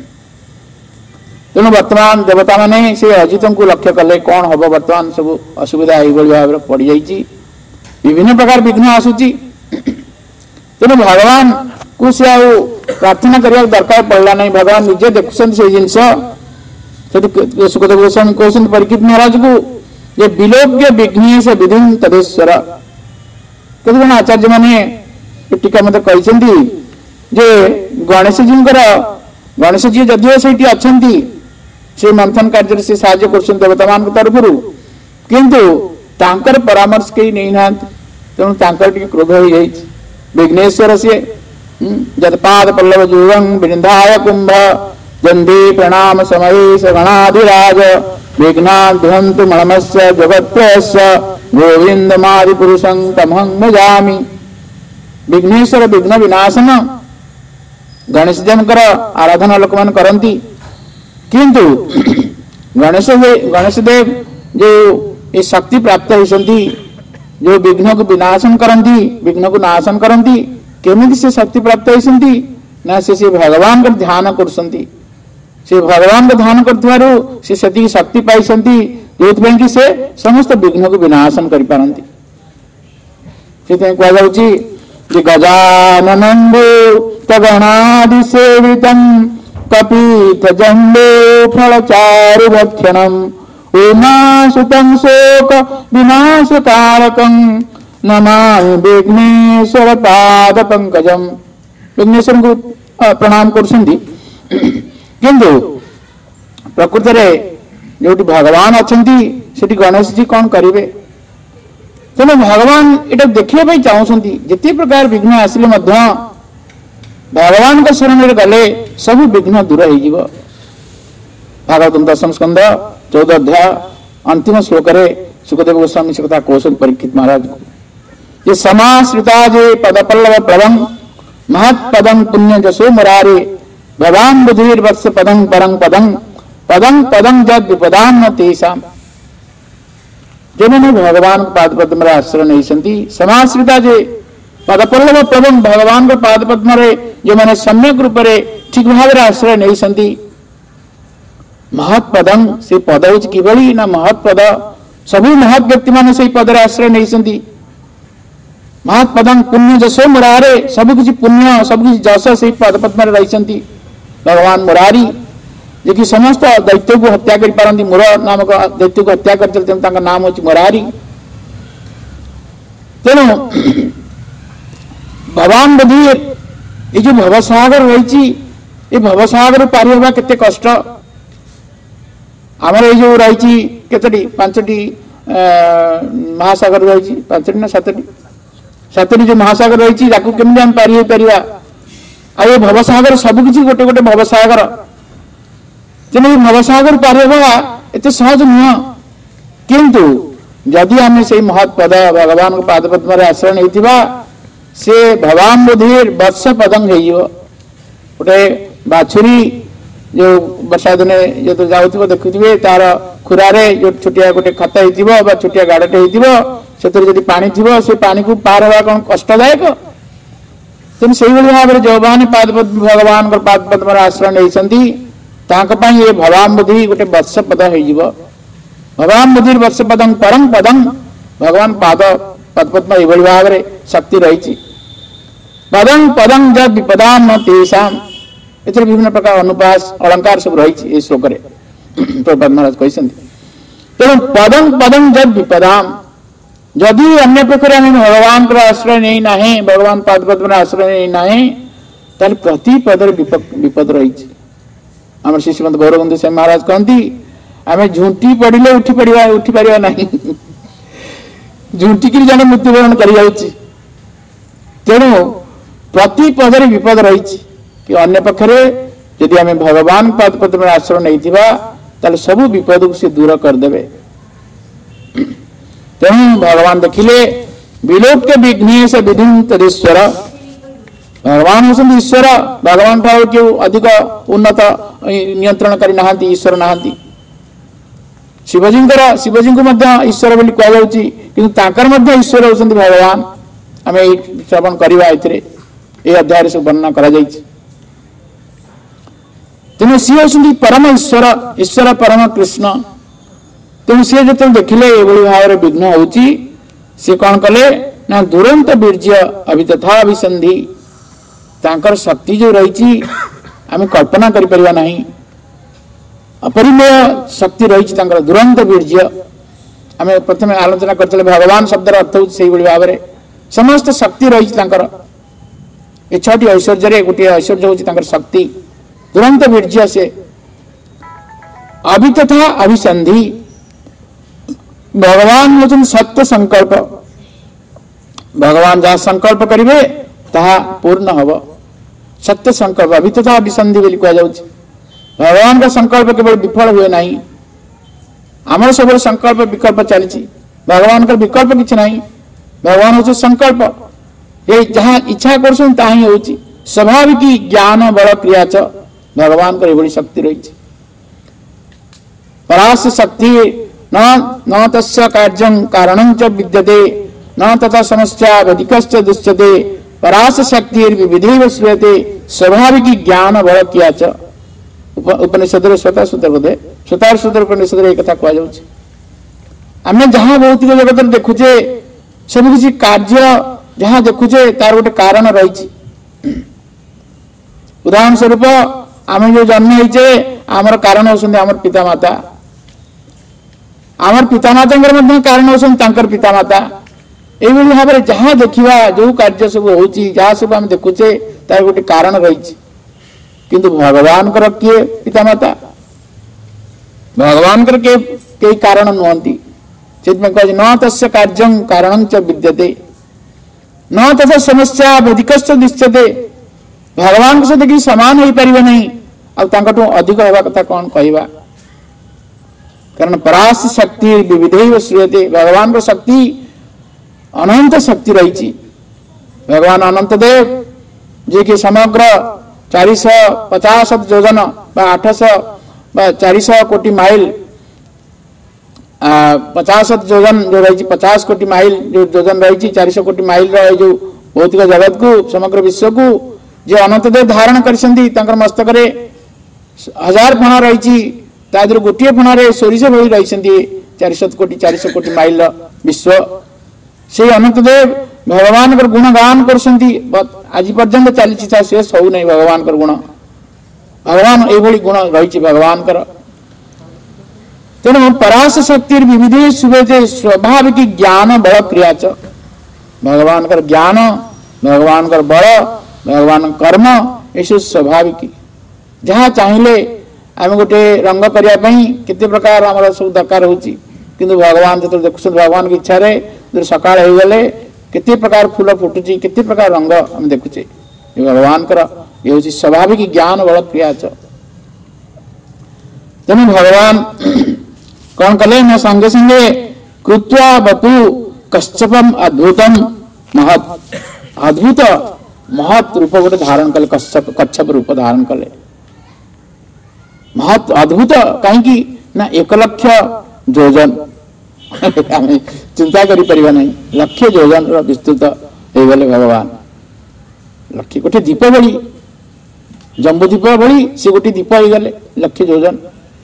तेणु वर्तमान देवता माने से अजित को लक्ष्य कले कौन हम वर्तमान सब असुविधा यही भाव पड़ जाइए विभिन्न प्रकार विघ्न आसूची तेणु भगवान को से प्रार्थना करने दरकार पड़ला नहीं भगवान निजे देखुं से जिनस सुखदेव गोस्वामी कहते परीक्षित महाराज को ये विलोक्य विघ्नेश विधि तदेश्वर कत जन आचार्य मैंने टीका मत कहते जे गणेश जी गणेश जी जदिव से अच्छा से मंथन कार्य से साहाय्य कर देवता मान तरफ किंतु तांकर परामर्श कहीं नहीं ना तेणु तांकर टिके क्रोध हो जाए विघ्नेश्वर से जतपाद पल्लव जुगं विनिधाय कुंभ जंदे प्रणाम समय गणाधिराज विघ्नाधंतु मणमस्य जगत्प्रयस्य गोविंदमादि पुरुषं तमहं भजामि विघ्नेश्वर विघ्न विनाशन गणेश जनकर आराधना लोक मान करती किंतु गणेश गणेश देव जो ये शक्ति प्राप्त होती जो विघ्न को विनाशन करती विघ्न को नाशन करती केमिति से शक्ति प्राप्त होती ना से, से भगवान का ध्यान कर से भगवान का ध्यान कर से सती शक्ति पाई जो कि से समस्त विघ्न को विनाशन कर पारती से कहुची गजाननंदो तगणादि सेवितम कपीत जम्बो फल चारु भक्षणम उमासुतं शोक विनाशकारकं नमामि विघ्नेश्वर पाद पंकजम विघ्नेश्वर को प्रणाम करछंती किंतु प्रकृत में जो भगवान अच्छा से गणेश जी कौन करेंगे तेणु भगवान ये देखा चाहती जिते प्रकार विघ्न आसिले भगवान का शरण में गले सब विघ्न दूर हो भागवतम दशम स्कंद चौदह अध्याय अंतिम श्लोक सुखदेव गोस्वामी से कथा कौशल परीक्षित महाराज को ये समाश्रिता जे पदपल्लव प्रभं महत्पदं पुण्य जसो मुरारे भवान बुधिर वत्स पदं परं पदं पदं पदं जद विपदान तेषाम। जिन्होंने भगवान पाद पद्म आश्रय नहीं संति समाश्रिता जे पदपल्लव प्रभु भगवान के पाद पद्म जो मैंने सम्यक रूप से ठीक भाव आश्रय नहीं संति महत्पदं से पद हो किभली ना महत्पद सबू महत् व्यक्ति मान से पदर आश्रय नहीं संति महत्पदं पुण्य जसो मुरारे सब किसी पुण्य सब किसी जस से पद पद्म रही भगवान मुरारी जे कि समस्त दैत्य को हत्या कर पारती मुर नामक दैत्य को हत्या कर चलते नाम हूँ मुरारी। तेणु भगवान बुधिर ये जो भवसागर रही ये भवसागर पारि हवा केते कष्ट आमर ये जो रही केतोटी पांचटी महासागर रही पांचटी ना सातटी सातटी जो महासागर रही केमती आम पारि हो पार आ ये भवसागर सबकि गोटे गोटे भवसागर तेणु भवसागर पार एत सहज नुह किंतु जदि आम से महत्पद भगवान को पाद पद्म आश्रय नहीं से भगवान बुधिर वर्ष पदं गोटे बाछुरी जो वर्षा दिने जो तो जाऊ देखुए तार खुरारे जो छोटिया गोटे खत हो छोटिया गाड़टे हो पानी थी से पानी को पार हवा कौन कष्टदायक तेणु से भाव में जो मैंने पाद भगवान पाद पद्म आश्रय नहीं ये भगवान बुद्धि गोटे वर्ष पद हो भगवान बुद्धि वर्ष पदं परम पदं भगवान पाद पद्म ये भाव में शक्ति रही पदं पदं जब विपदाम न तेषाम एथर विभिन्न प्रकार अनुपास अलंकार सब रही श्लोक प्रभुपाद महाराज कहते तेणु पदं पदं जब विपदाम जदि अन्य प्रकार भगवान को आश्रय नहीं ना भगवान पाद पद्म आश्रय नहीं ना प्रति पदर विपद रही आम श्री श्रीमद गौरवंद स्वामी महाराज कहती आम झुंटी पड़े उठी पड़ा उठी पार ना झुंटिक जन मृत्युवरण कर तेणु प्रति पदर विपद रही कि अन्य पक्षरे यदि आम भगवान पाद पद्म आश्रय नहीं सबू विपद को सी दूर करदे तेणु भगवान देखिले विलोक्य विघ्नेश विधि तदीश्वर भगवान होती ईश्वर भगवान ठाकुर क्यों अधिक उन्नत नियंत्रण करना ईश्वर नहांती शिवजी शिवजी को ईश्वर बोली कहुच्छी ईश्वर होती भगवान आम श्रवण करवा ये अध्याय से वर्णना करा तेणु सी होती परम ईश्वर ईश्वर परम कृष्ण तेणु सी जो देखिले ये भाव में विघ्न होची सी कौन कले ना दुरंत बीर्य अभितथा अभिसंधि तांकर शक्ति जो रही आम कल्पना करिपरिबा नहीं अपरिमेय शक्ति रही दुरंत बीर्य आम प्रथम आलोचना करते भगवान शब्दर अर्थ हो भाव में समस्त शक्ति रही ये छठी ऐश्वर्य गोटे ऐश्वर्य हूँ शक्ति दुरंत बीर्य से अभितथा अभिसंधि भगवान होचन सत्य संकल्प भगवान जहाँ संकल्प करेंगे ताहा पूर्ण हम सत्य संकल्प अभी तथा अभिसंधि बोली कह भगवान का संकल्प केवल विफल हुए ना आम सब संकल्प विकल्प चली भगवान का विकल्प किसी ना भगवान हूँ संकल्प ये जहाँ इच्छा कर स्वाभाविक ज्ञान बल क्रिया च भगवान का ये शक्ति रही परास शक्ति न न तस्य कार्यं कारणं च विद्यते न तथा समस्या अधिकश्च दुष्यते परास शक्ति विविधैव श्रूयते स्वाभाविक ज्ञान बल किया च उपनिषद स्वतः सूत्र बोधे स्वतः सूत्र उपनिषद एक कथा कह जाउछि आमे जहाँ भौतिक जगत देखुचे सब किसी कार्य जहाँ देखुचे तार गोटे कारण रही उदाहरण स्वरूप आम जो जन्म होइचे आमर कारण होसंदी आमर पिता माता आमर पिता माता कारण होसंदी पिता माता यही भाव में जहाँ देखा जो कार्य सब हो जहाँ सब आम देखुचे तार गोटे कारण रही किंतु भगवान कर किए पिता माता भगवान के कई कारण नुहति से न तस्य कार्यं कारणं च विद्यते न तथा समस्या अधिकश्च दृश्यते भगवान के सहित समान हो पार नहीं आठू अधिक हवा कथा कौन कहवा कारण परास शक्ति विविधैव श्रूयते भगवान को शक्ति अनंत शक्ति रही भगवान अनंत देव जे कि समग्र चारिश पचास योजन आठश चारिश कोटी माइल पचास योजन जो रही पचास कोटी माइल जो योजन रही चारिश कोटी माइल जो भौतिक जगत को समग्र विश्व को जे अनंतदेव धारण कर मस्तक हजार फण रही गोटे फण सोरिष भई रही चारिश कोटी चारिश कोटी माइल विश्व से अनंतदेव भगवान गुणगान कर आज पर्यंत चली शेष हो नहीं भगवान गुण भगवान ये गुण रही भगवान तेणु पराश शक्ति विविधे सुभेदे स्वाभाविक ज्ञान बल क्रिया च भगवान कर ज्ञान भगवान कर बल भगवान कर्म ये स्वाभाविक जहाँ चाहिए आम गोटे रंग करने केते प्रकार आम सब दरकार हो किंतु भगवान जो देखुं भगवान की इच्छा जो सकाल हो गले केते प्रकार फूल फुटुची केते प्रकार रंग आम देखुचे भगवान कर ये हूँ स्वाभाविक ज्ञान बल क्रिया च तेणु भगवान कौन कले न संगे संगे कृत्वा बपु कश्यपम अद्भुतम महत अद्भुत महत रूप गोटे धारण कले कश्यप कच्छप रूप धारण कले महत अद्भुत कहीं ना एक लक्ष योजन चिंता करि परिबा नहीं लक्ष योजन विस्तृत हो गले भगवान लक्ष्य गोटे दीप भली जम्बू दीप भली से गोटे दीप हो गले लक्ष योजन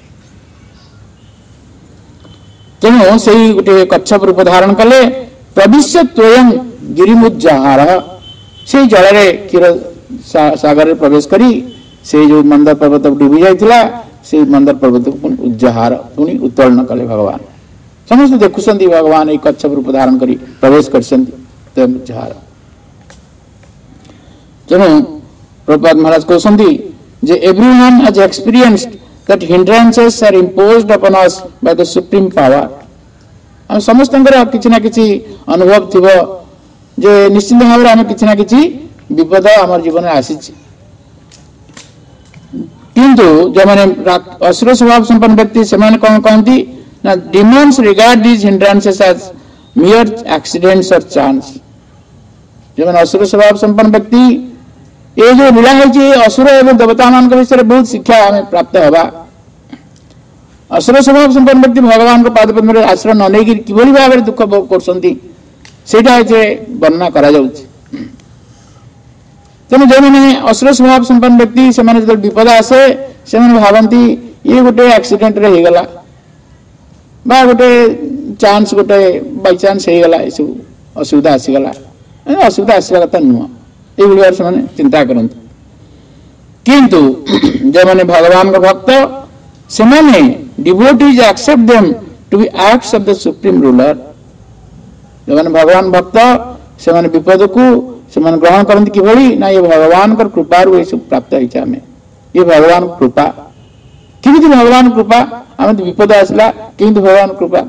तेणु से गोटे कच्छप रूप धारण कले प्रविश्य त्वयं गिरिमुज्जहार से जल क्षीर सागर प्रवेश करी से जो मंदर पर्वत डूबी जाइथिला से मंदर पर्वत को उज्जहार पुणी उत्तोलन कले भगवान समस्त देखुंट भगवान एक कच्छप रूप धारण करी प्रवेश कर उज्जहार तेणु प्रभुपाद महाराज कहते जे everyone has experienced that hindrances are imposed upon us by the supreme power हम समस्त किसी ना किसी अनुभव थी जे निश्चित भाव में किसी ना किसी विपद आम जीवन में आसी किंतु जो मैंने असुर स्वभाव संपन्न व्यक्ति से कौन कहती ना demons regard these hindrances as mere accidents और चांस जो मैंने असुर स्वभाव संपन्न व्यक्ति ये जो लीला है असुर एवं देवता मान विषय में बहुत शिक्षा हमें प्राप्त होगा असुर स्वभाव संपन्न व्यक्ति भगवान को पाद पद्म आश्रय न नहीं किभली भाव में दुख भोग कर वर्णना करा तेणु जो मैंने असुर स्वभाव संपन्न व्यक्ति से जो विपद आसे से भावती ये गोटे एक्सीडेंट रे गला बा गोटे चांस गोटे बाय चांस हो गला सब असुविधा आसीगला असुविधा आसवा कथा नुह ये से चिंता करते किंतु जो मैंने भगवान का भक्त से मैंने devotees accept them to be acts of the supreme ruler जो मैंने भगवान भक्त से मैंने विपद को से मैंने ग्रहण करते किभली ना ये भगवान का कृपा ये सब प्राप्त होइछे हमें ये भगवान कृपा किमिति भगवान कृपा आम विपद आसला किंतु भगवान कृपा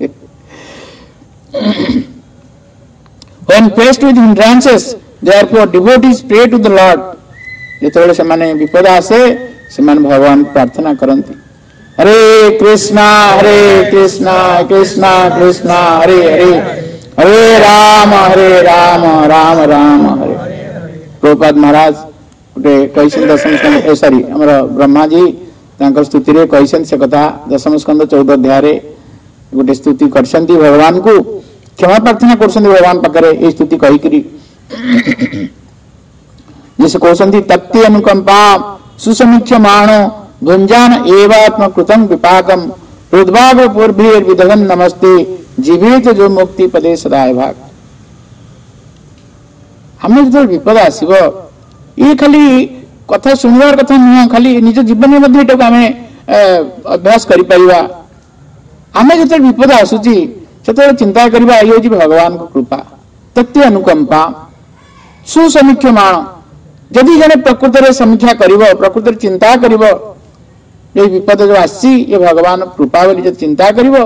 when faced with hindrances therefore devotees pray to the lord जेतेबेले से माने विपद आसे से माने भगवान प्रार्थना करंती हरे कृष्णा हरे कृष्णा कृष्णा कृष्णा हरे हरे हरे राम हरे राम राम राम हरे प्रभुपाद महाराज गोटे कैसन दशम स्कंद सॉरी हमर ब्रह्मा जी तांकर स्तुति रे कैसन से कथा दशम स्कंद चौदह अध्याय रे गोटे स्तुति करसंती भगवान को क्षमा प्रार्थना करसंती भगवान पाखरे ए स्तुति कहि करी जिसे कहते तत्ति अनुकंपा सुसमीक्षमाणो गुंजान एवात्म कृतं विपाकम हृदभाग पूर्वीर विदधन नमस्ते जीवित जो मुक्ति पदे सदाय भाग हमें जो विपद आसव ये खाली कथा सुनवार कथा नुह खाली निज जीवन में आम अभ्यास करिपरिबा आमे जो विपद आसुची से चिंता करवा ये हूँ भगवान को कृपा तत्ति अनुकंपा सुसमीक्षमाण जदि जने प्रकृत रे समीक्षा करिवो प्रकृत चिंता करिवो ये विपद जो आसी ये भगवान कृपा बोली जब चिंता करिवो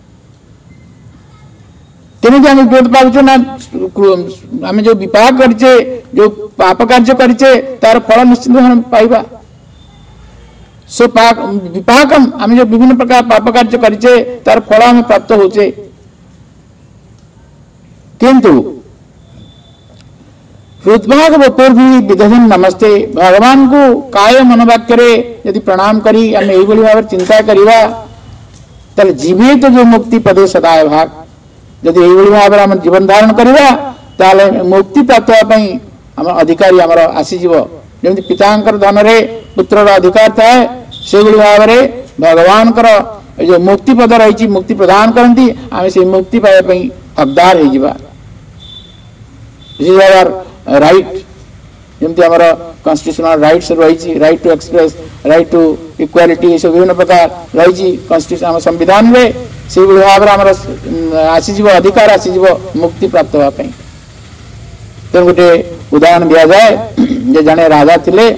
केमिति हम विपद पाउछो ना आम जो विपाक करछे जो पाप कार्य करछे तार फल निश्चित हम पाइबा सो पाक विपाकम आम जो विभिन्न प्रकार पाप कार्य करछे तार फल हम प्राप्त होछे किंतु हृदभाग बपुर भी विदधन नमस्ते भगवान को काय मनोवाक्य यदि प्रणाम करी आम यही भाव चिंता करवा ताले जीवित जो मुक्ति पदे सदाय भाग जदि यही भाव आम जीवन धारण करवा ताले मुक्ति प्राप्त होगापी आम अधिकारी आमर आसीज जमी पितांकर धन रे पुत्रर अधिकार थाए से भाव में भगवान जो मुक्ति पद रही मुक्ति प्रदान करती आम से मुक्ति पाइबा हकदार हो राइट जमती आमर कन्स्टिट्यूशनल राइट्स रही right to express right to equality सब विभिन्न प्रकार रही कन्स्टिट्यूशन आम संविधान में से भाव में आमर आसीज अधिकार आसीज मुक्ति प्राप्त होगापी तेणु गोटे उदाहरण दि जाए जड़े राजा थिले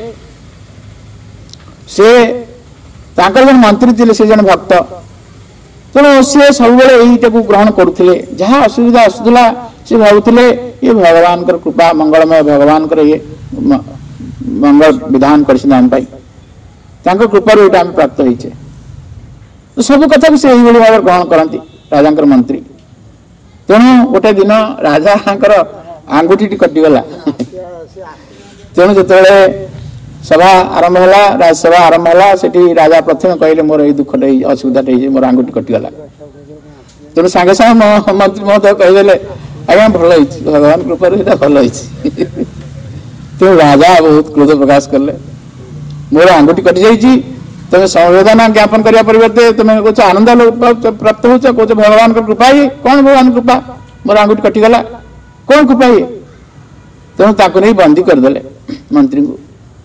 से तांकर जन मंत्री थिले से जन भक्त तेणु सी सब यहीटा को ग्रहण करुले जहाँ असुविधा आसूला से भावुले ये भगवान कृपा मंगलमय भगवान ये मंगल विधान कर कृपा ये प्राप्त होइछे तो सब कथा भी से भाव ग्रहण करती राजा मंत्री तेणु गोटे दिन राजा आंगुठी कटिगला तेणु जो सभा आरंभ है राजसभा आरंभ है से राजा प्रथम कहले मोर ये दुखटा असुविधा मोर आंगुठी कटिगला तेणु सांगे सांगे मंत्री महोदय कहीदेले आज्ञा भल भगवान कृपा भल तेणु राजा बहुत क्रोध प्रकाश कले मोर आंगुठी कटि जाइए तुम संवेदना ज्ञापन करने परिवर्ते तुम कौच आनंद प्राप्त हो कौच भगवान कृपा ये कौन भगवान कृपा मोर आंगुठी कटिगला कौन कृपा ये तेणु ताको नहीं बंदी करदे मंत्री को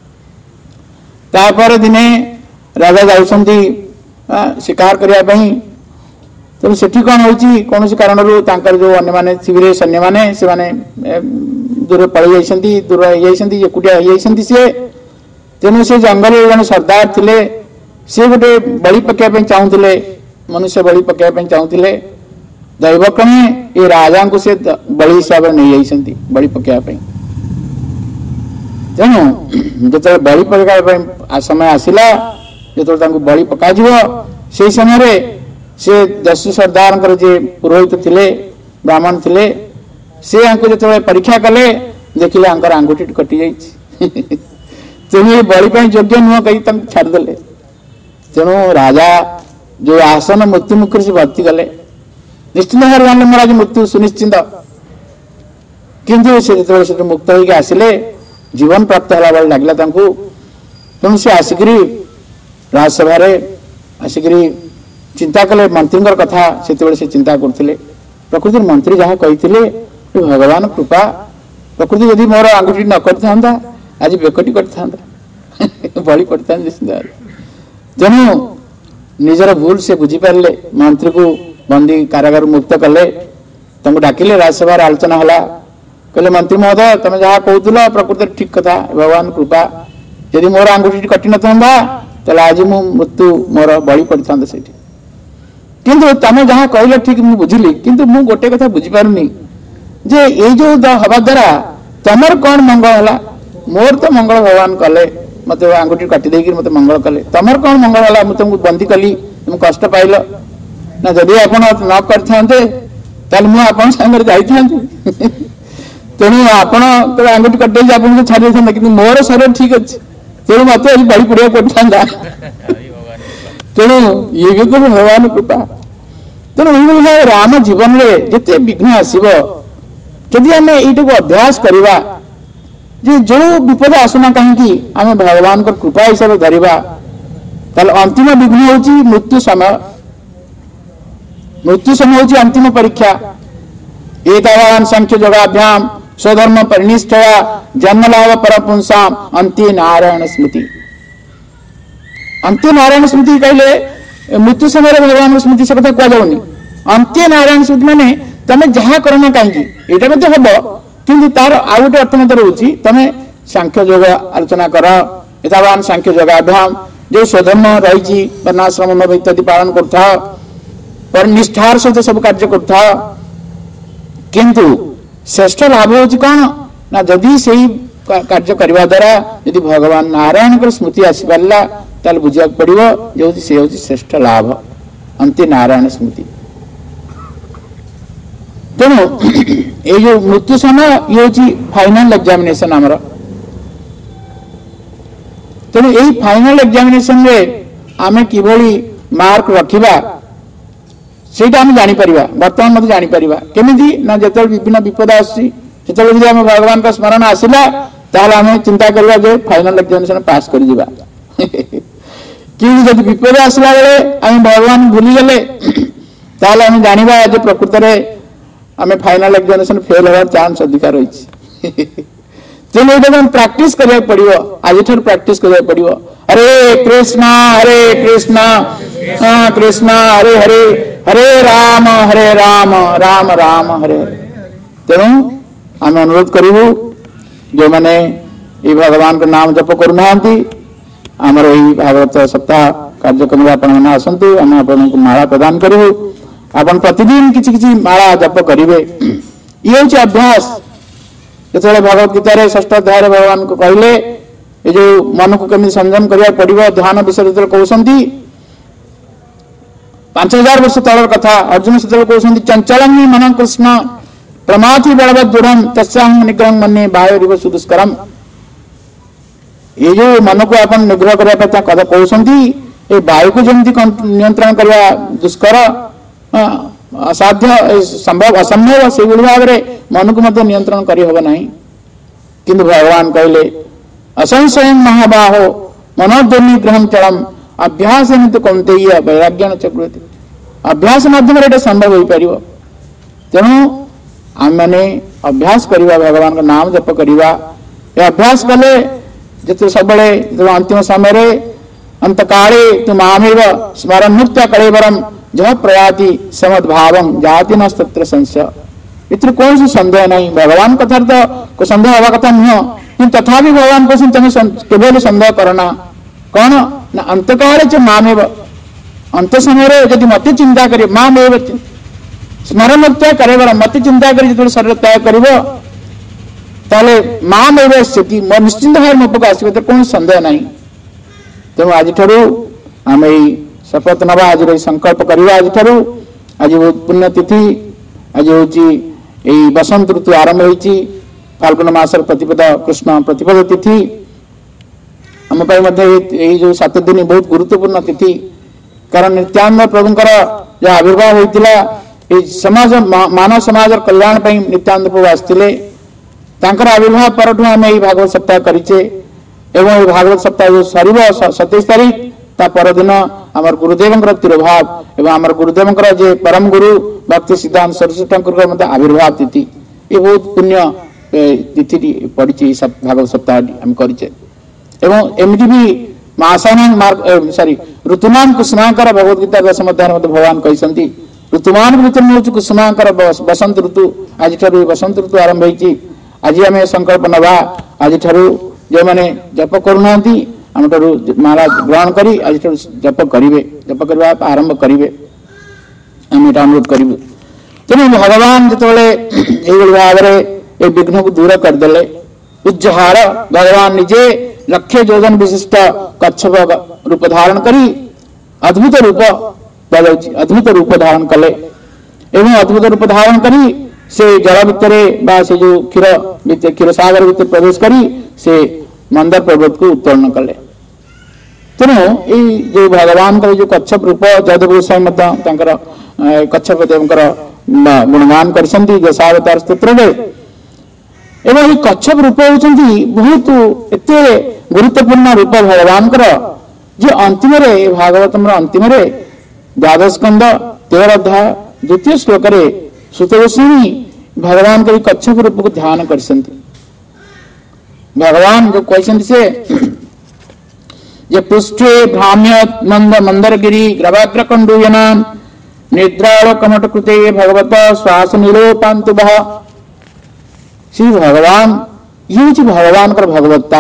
तापर दिने राजा जाउछंती शिकार करने तेणु से कौन होती कौन कारण जो अन्य माने शिविर सैन्य माने से माने दूर पड़ जाती दूर एकुटिया हो सी तेणु से जंगल जन सरदार थिले सी गोटे बलि पकड़ चाहूले मनुष्य बलि पकड़ चाहूले दैवक्रमे ये राजा को से बलि हिसाब से नहीं जाती बलि पकड़ तेणु जो बलि पकड़ समय आसला जो बलि पक से समय से दस्यु सरदार जे पुरोहित थिले ब्राह्मण थिले से जो परीक्षा कले देखिले आंगुठी कटि जाइए तेणु बलि योग्य नुह कहीं छाड़देले तेणु राजा जो आसन मृत्यु मुखर से भर्ती गले निश्चित भाव जाने मोर आज मृत्यु सुनिश्चित किंतु से जो मुक्त होकर आसिले जीवन प्राप्त है लगला तेणु से आसिक राजसभा आसिक चिंता कले मंत्री कथा से चिंता करते प्रकृति मंत्री जहाँ कही भगवान कृपा प्रकृति यदि मोर आंगुठी न करता आज बेकटी करता बलि पड़ता तेणु निजर भूल से बुझीपारे मंत्री को बंदी कारागार मुक्त कले डाकिले राजसभा आलोचना है कहले मंत्री महोदय तुम जहाँ कहूल प्रकृति ठीक कथा भगवान कृपा यदि मोर आंगुठी कटि ना आज मु मृत्यु मोर बलि पड़ता से किंतु तुम जहाँ कहल ठीक मुझे बुझिली किंतु मु गोटे कथा बुझीपारुनी जे ये जो हवा द्वारा तमर कौन मंगल है मोर तो मंगल भगवान कले मत आंगुठी काटी देकी मत मंगल कले तमर कौन मंगल है मुझे तुमको बंदी कली तुम कष्ट पाइल ना जदि आप न करते सागर जाई तेणु आप आंगुठी कटे आपको छाड़ी था कि मोर शरीर ठीक अच्छे तेणु मत बड़ी पड़िया पड़ता तेणु ये भी तो भगवान कृपा तेणु ये राम जीवन में जिते विघ्न आसब जदि आम यू अभ्यास करवा जो विपद आसना कहीं आम भगवान को कृपा हिसाब से धरवा अंतिम विघ्न हूँ मृत्यु समय मृत्यु समय हूँ अंतिम परीक्षा एतावान संख्य योगाभ्याम स्वधर्म परिनिष्ठया जन्म लाभ पर पुंसाम अंत्य नारायण स्मृति अंत्य नारायण स्मृति कहले मृत्यु समय भगवान स्मृति से कथा कहुनी अंत्य नारायण स्मृति माने तमें जहाँ करना कहीं यहाँ हम कि तार आउ गोटे अर्थ मत रोचे तुम सांख्य योग आलोचना कर एतावान सांख्य योगाभ्याम जो स्वधर्म रही वर्णाश्रम नव इत्यादि पालन कर निष्ठार सहित सब कार्य कर किंतु श्रेष्ठ लाभ हूँ कौन ना जदि से कार्य करने द्वारा यदि भगवान नारायण स्मृति आसीपारा ताल बुझा पड़ो जो से हूँ श्रेष्ठ लाभ अंत्य नारायण स्मृति तेणु ये जो मृत्यु समय ये हूँ फाइनाल एग्जामिनेशन आमर तेणु यही फाइनाल एग्जामिनेशन रे आमे किभली मार्क रखिबा सेटा आम जापर बर्तमान मत जापर केमी ना जो विभिन्न विपद आसो आम भगवान का स्मरण आसला आम चिंता करवा जो फाइनाल एग्जामिनेशन पास कर दिबा कि जब विपद आसला बेले आम भगवान भूलीगले आम जाना जो प्रकृत में आम फाइनाल एग्जामिनेशन फेल होवार चांस अधिक रही तेणु प्रैक्टिस करा पड़ो आज प्रैक्टिस करा पड़ो हरे कृष्णा हरे कृष्णा हाँ कृष्णा हरे हरे हरे राम हरे राम राम राम हरे हरे तेणु आम अनुरोध करूँ जो मैंने ये भगवान का नाम जप करूना आमर यही भागवत सप्ताह कार्यक्रम आपण आसतु आम आपण माला प्रदान करूँ आपण प्रतिदिन किसी किसी माला जप करेंगे ये हूँ अभ्यास जो भगवत गीतार षष्ठ अध्याय भगवान को कहले ये जो मन को केमी संयम करा पड़ो ध्यान विषय जो कहते पांच हजार वर्ष तलर कथा अर्जुन से कहते चंचल मन कृष्ण प्रमाथि बलवत दृढ़ तस्याहं निग्रह मन्ये बाह्य सुदुष्करम ये जो मन को अपन निग्रह करने कथा कहते वायु को जमी नियंत्रण करवा दुष्कर असाध्य संभव असंभव से भाव में मन को मत नियंत्रण करना किंतु भगवान कहले असंशय महाबाहो मनोदुर्निग्रह चलम अभ्यास तो कौनते वैराग्यान चक्रुति अभ्यास मध्यम संभव हो पार तेणु आम मैंने अभ्यास करवा भगवान का नाम जप करवा ये अभ्यास कले जो सब अंतिम समय अंत काले तु मामेव स्मरण मुक्त कलेवरम जह प्रयाति समद्भाव जाति नत्र संशय इतर कौन सी संदेह नहीं भगवान कथा तो संदेह हवा कथा नुह कि तथा भगवान को तुम केवल संदेह करना कौन ना अंतकाले च मामेव अंत समय जब मत चिंता कर मामेव स्मरण मुक्त करेबर मत चिंता कर जो शरीर त्याग कर मामेव स्थिति निश्चिंत भाव मो पाक आसो कौन संदेह नहीं तेणु आज आम शपथ नवा आज संकल्प करवा आज आज बहुत पुण्य तिथि आज हूँ बसंत ऋतु आरंभ हो फाल्गुन मासर प्रतिपदा कृष्ण प्रतिपद तिथि आम यही जो सात दिन बहुत गुरुत्वपूर्ण तिथि कारण नित्यानंद प्रभुंकर जो आविर्भाव होता समाज मानव समाज कल्याण पर नित्यानंद प्रभु आसते आविर्भाव पर आम यही भागवत सप्ताह करें एवं भागवत सप्ताह जो सर सतैश तारीख ता परदिन आमर गुरुदेव तिरोभाव एवं आमर गुरुदेव जे परम गुरु भक्ति सिद्धांत सरस्वती ठाकुर मत आविर्भाव तिथि ये बहुत पुण्य तिथि पड़ी भागवत सप्ताह आम करे एवं एमती भी मासानां मार्ग सॉरी ऋतुनां कुसुमाकर भगवदगीता दश अध्याय मत भगवान कहते ऋतुमान भितर हूँ कुसुमाकर बसंत ऋतु आज बसंत ऋतु आरंभ हो आज आम संकल्प नवा आज जो मैंने जप करूना आम माला ग्रहण कर आज जप करेंगे जप करवा आरंभ करेंगे आम ये अनुरोध करूँ तेणु भगवान जो भाव में विघ्न को दूर करदे उज्जहार भगवान निजे लक्ष्य योजन विशिष्ट कच्छप रूप धारण करी अद्भुत रूप अद्भुत रूप धारण कले एवं अद्भुत रूप धारण करी से जल भितर से जो क्षीर क्षीर सागर भितर प्रवेश करी से मंदर पर्वत को उत्तोलन कले तेणु ये जो भगवान का जो कच्छप रूप जयदेव गोस्वामी कच्छप देवकर गुणगान करछंती दशावतार स्तोत्र एवं ये कच्छप रूप होती बहुत एत गुरुत्वपूर्ण रूप भगवान जो अंतिम भागवतम अंतिम द्वादश स्कंद तेरह अध्याय द्वितीय श्लोक सुत गोस्वामी भगवान के कच्छप रूप को ध्यान कर भगवान जो कहते से जे पृष्ठे भ्राम्य मंद मंदरगिरी ग्रवाग्र कंडूयना निद्राल कमट कृते भगवत श्वास निलोपांतु बह श्री भगवान ये भगवान का भगवत्ता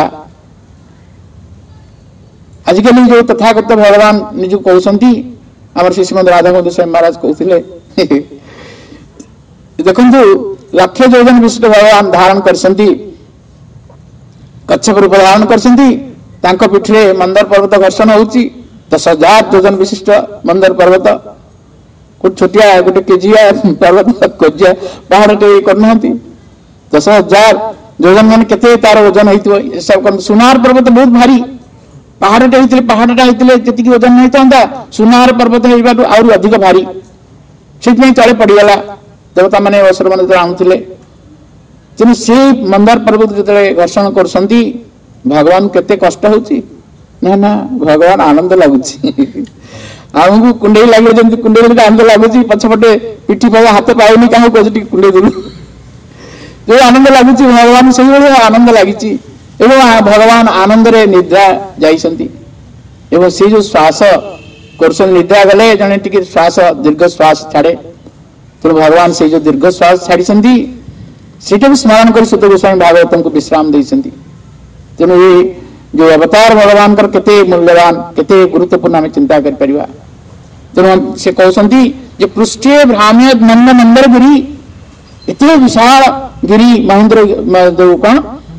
आजिकल जो तथागत भगवान निज कहते आम श्री श्रीमद राधा गोस्वामी महाराज कहते देखु लक्ष्य योजन विशिष्ट भगवान धारण करछंती कच्छप रूप धारण करछंती तांको पीठरे मंदर पर्वत घर्षण होउची दस हजार योजन विशिष्ट मंदर पर्वत गोटे छोटिया गोटे केजिया पर्वत कोजिया पहाड़टे करना दस हजार योजन मान केते तार ओजन होता सब सुनार पर्वत बहुत भारी पहाड़टे होते पहाड़टा होते जी ओजन नहीं था सुनार पर्वत होगा अधिक भारी से तले पड़गला देवता मैंने असुर मैंने जो आणुले तेणु से मंदार पर्वत जो घर्षण कर भगवान केते कष्ट होची ना ना भगवान आनंद लगुच आमको कुंडे लगे जमी कुंडे आनंद लगुच पछपटे पिठी पाव हाथ पाऊनी क्या कहे कुंडे देलु जो आनंद लगुच भगवान से आनंद लगी भगवान आनंद रे निद्रा जाइसंती एवं से जो श्वास कर निद्रा गले जड़े टी श्वास दीर्घ श्वास छाड़े तेणु भगवान से जो दीर्घ श्वास छाड़ी सीटा भी स्मरण कर सुत गोस्वामी भागवतम को विश्राम देते तेणु ये जो अवतार भगवान कर केते मूल्यवान केते गुरुत्वपूर्ण आम चिंता कर परिवा तेणु से कहते पृष्ठे भ्राम्य नंद मंदर गिरी इतने विशाल गिरी महेंद्र जो कौन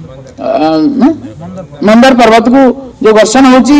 मंदर पर्वत को जो घर्षण होची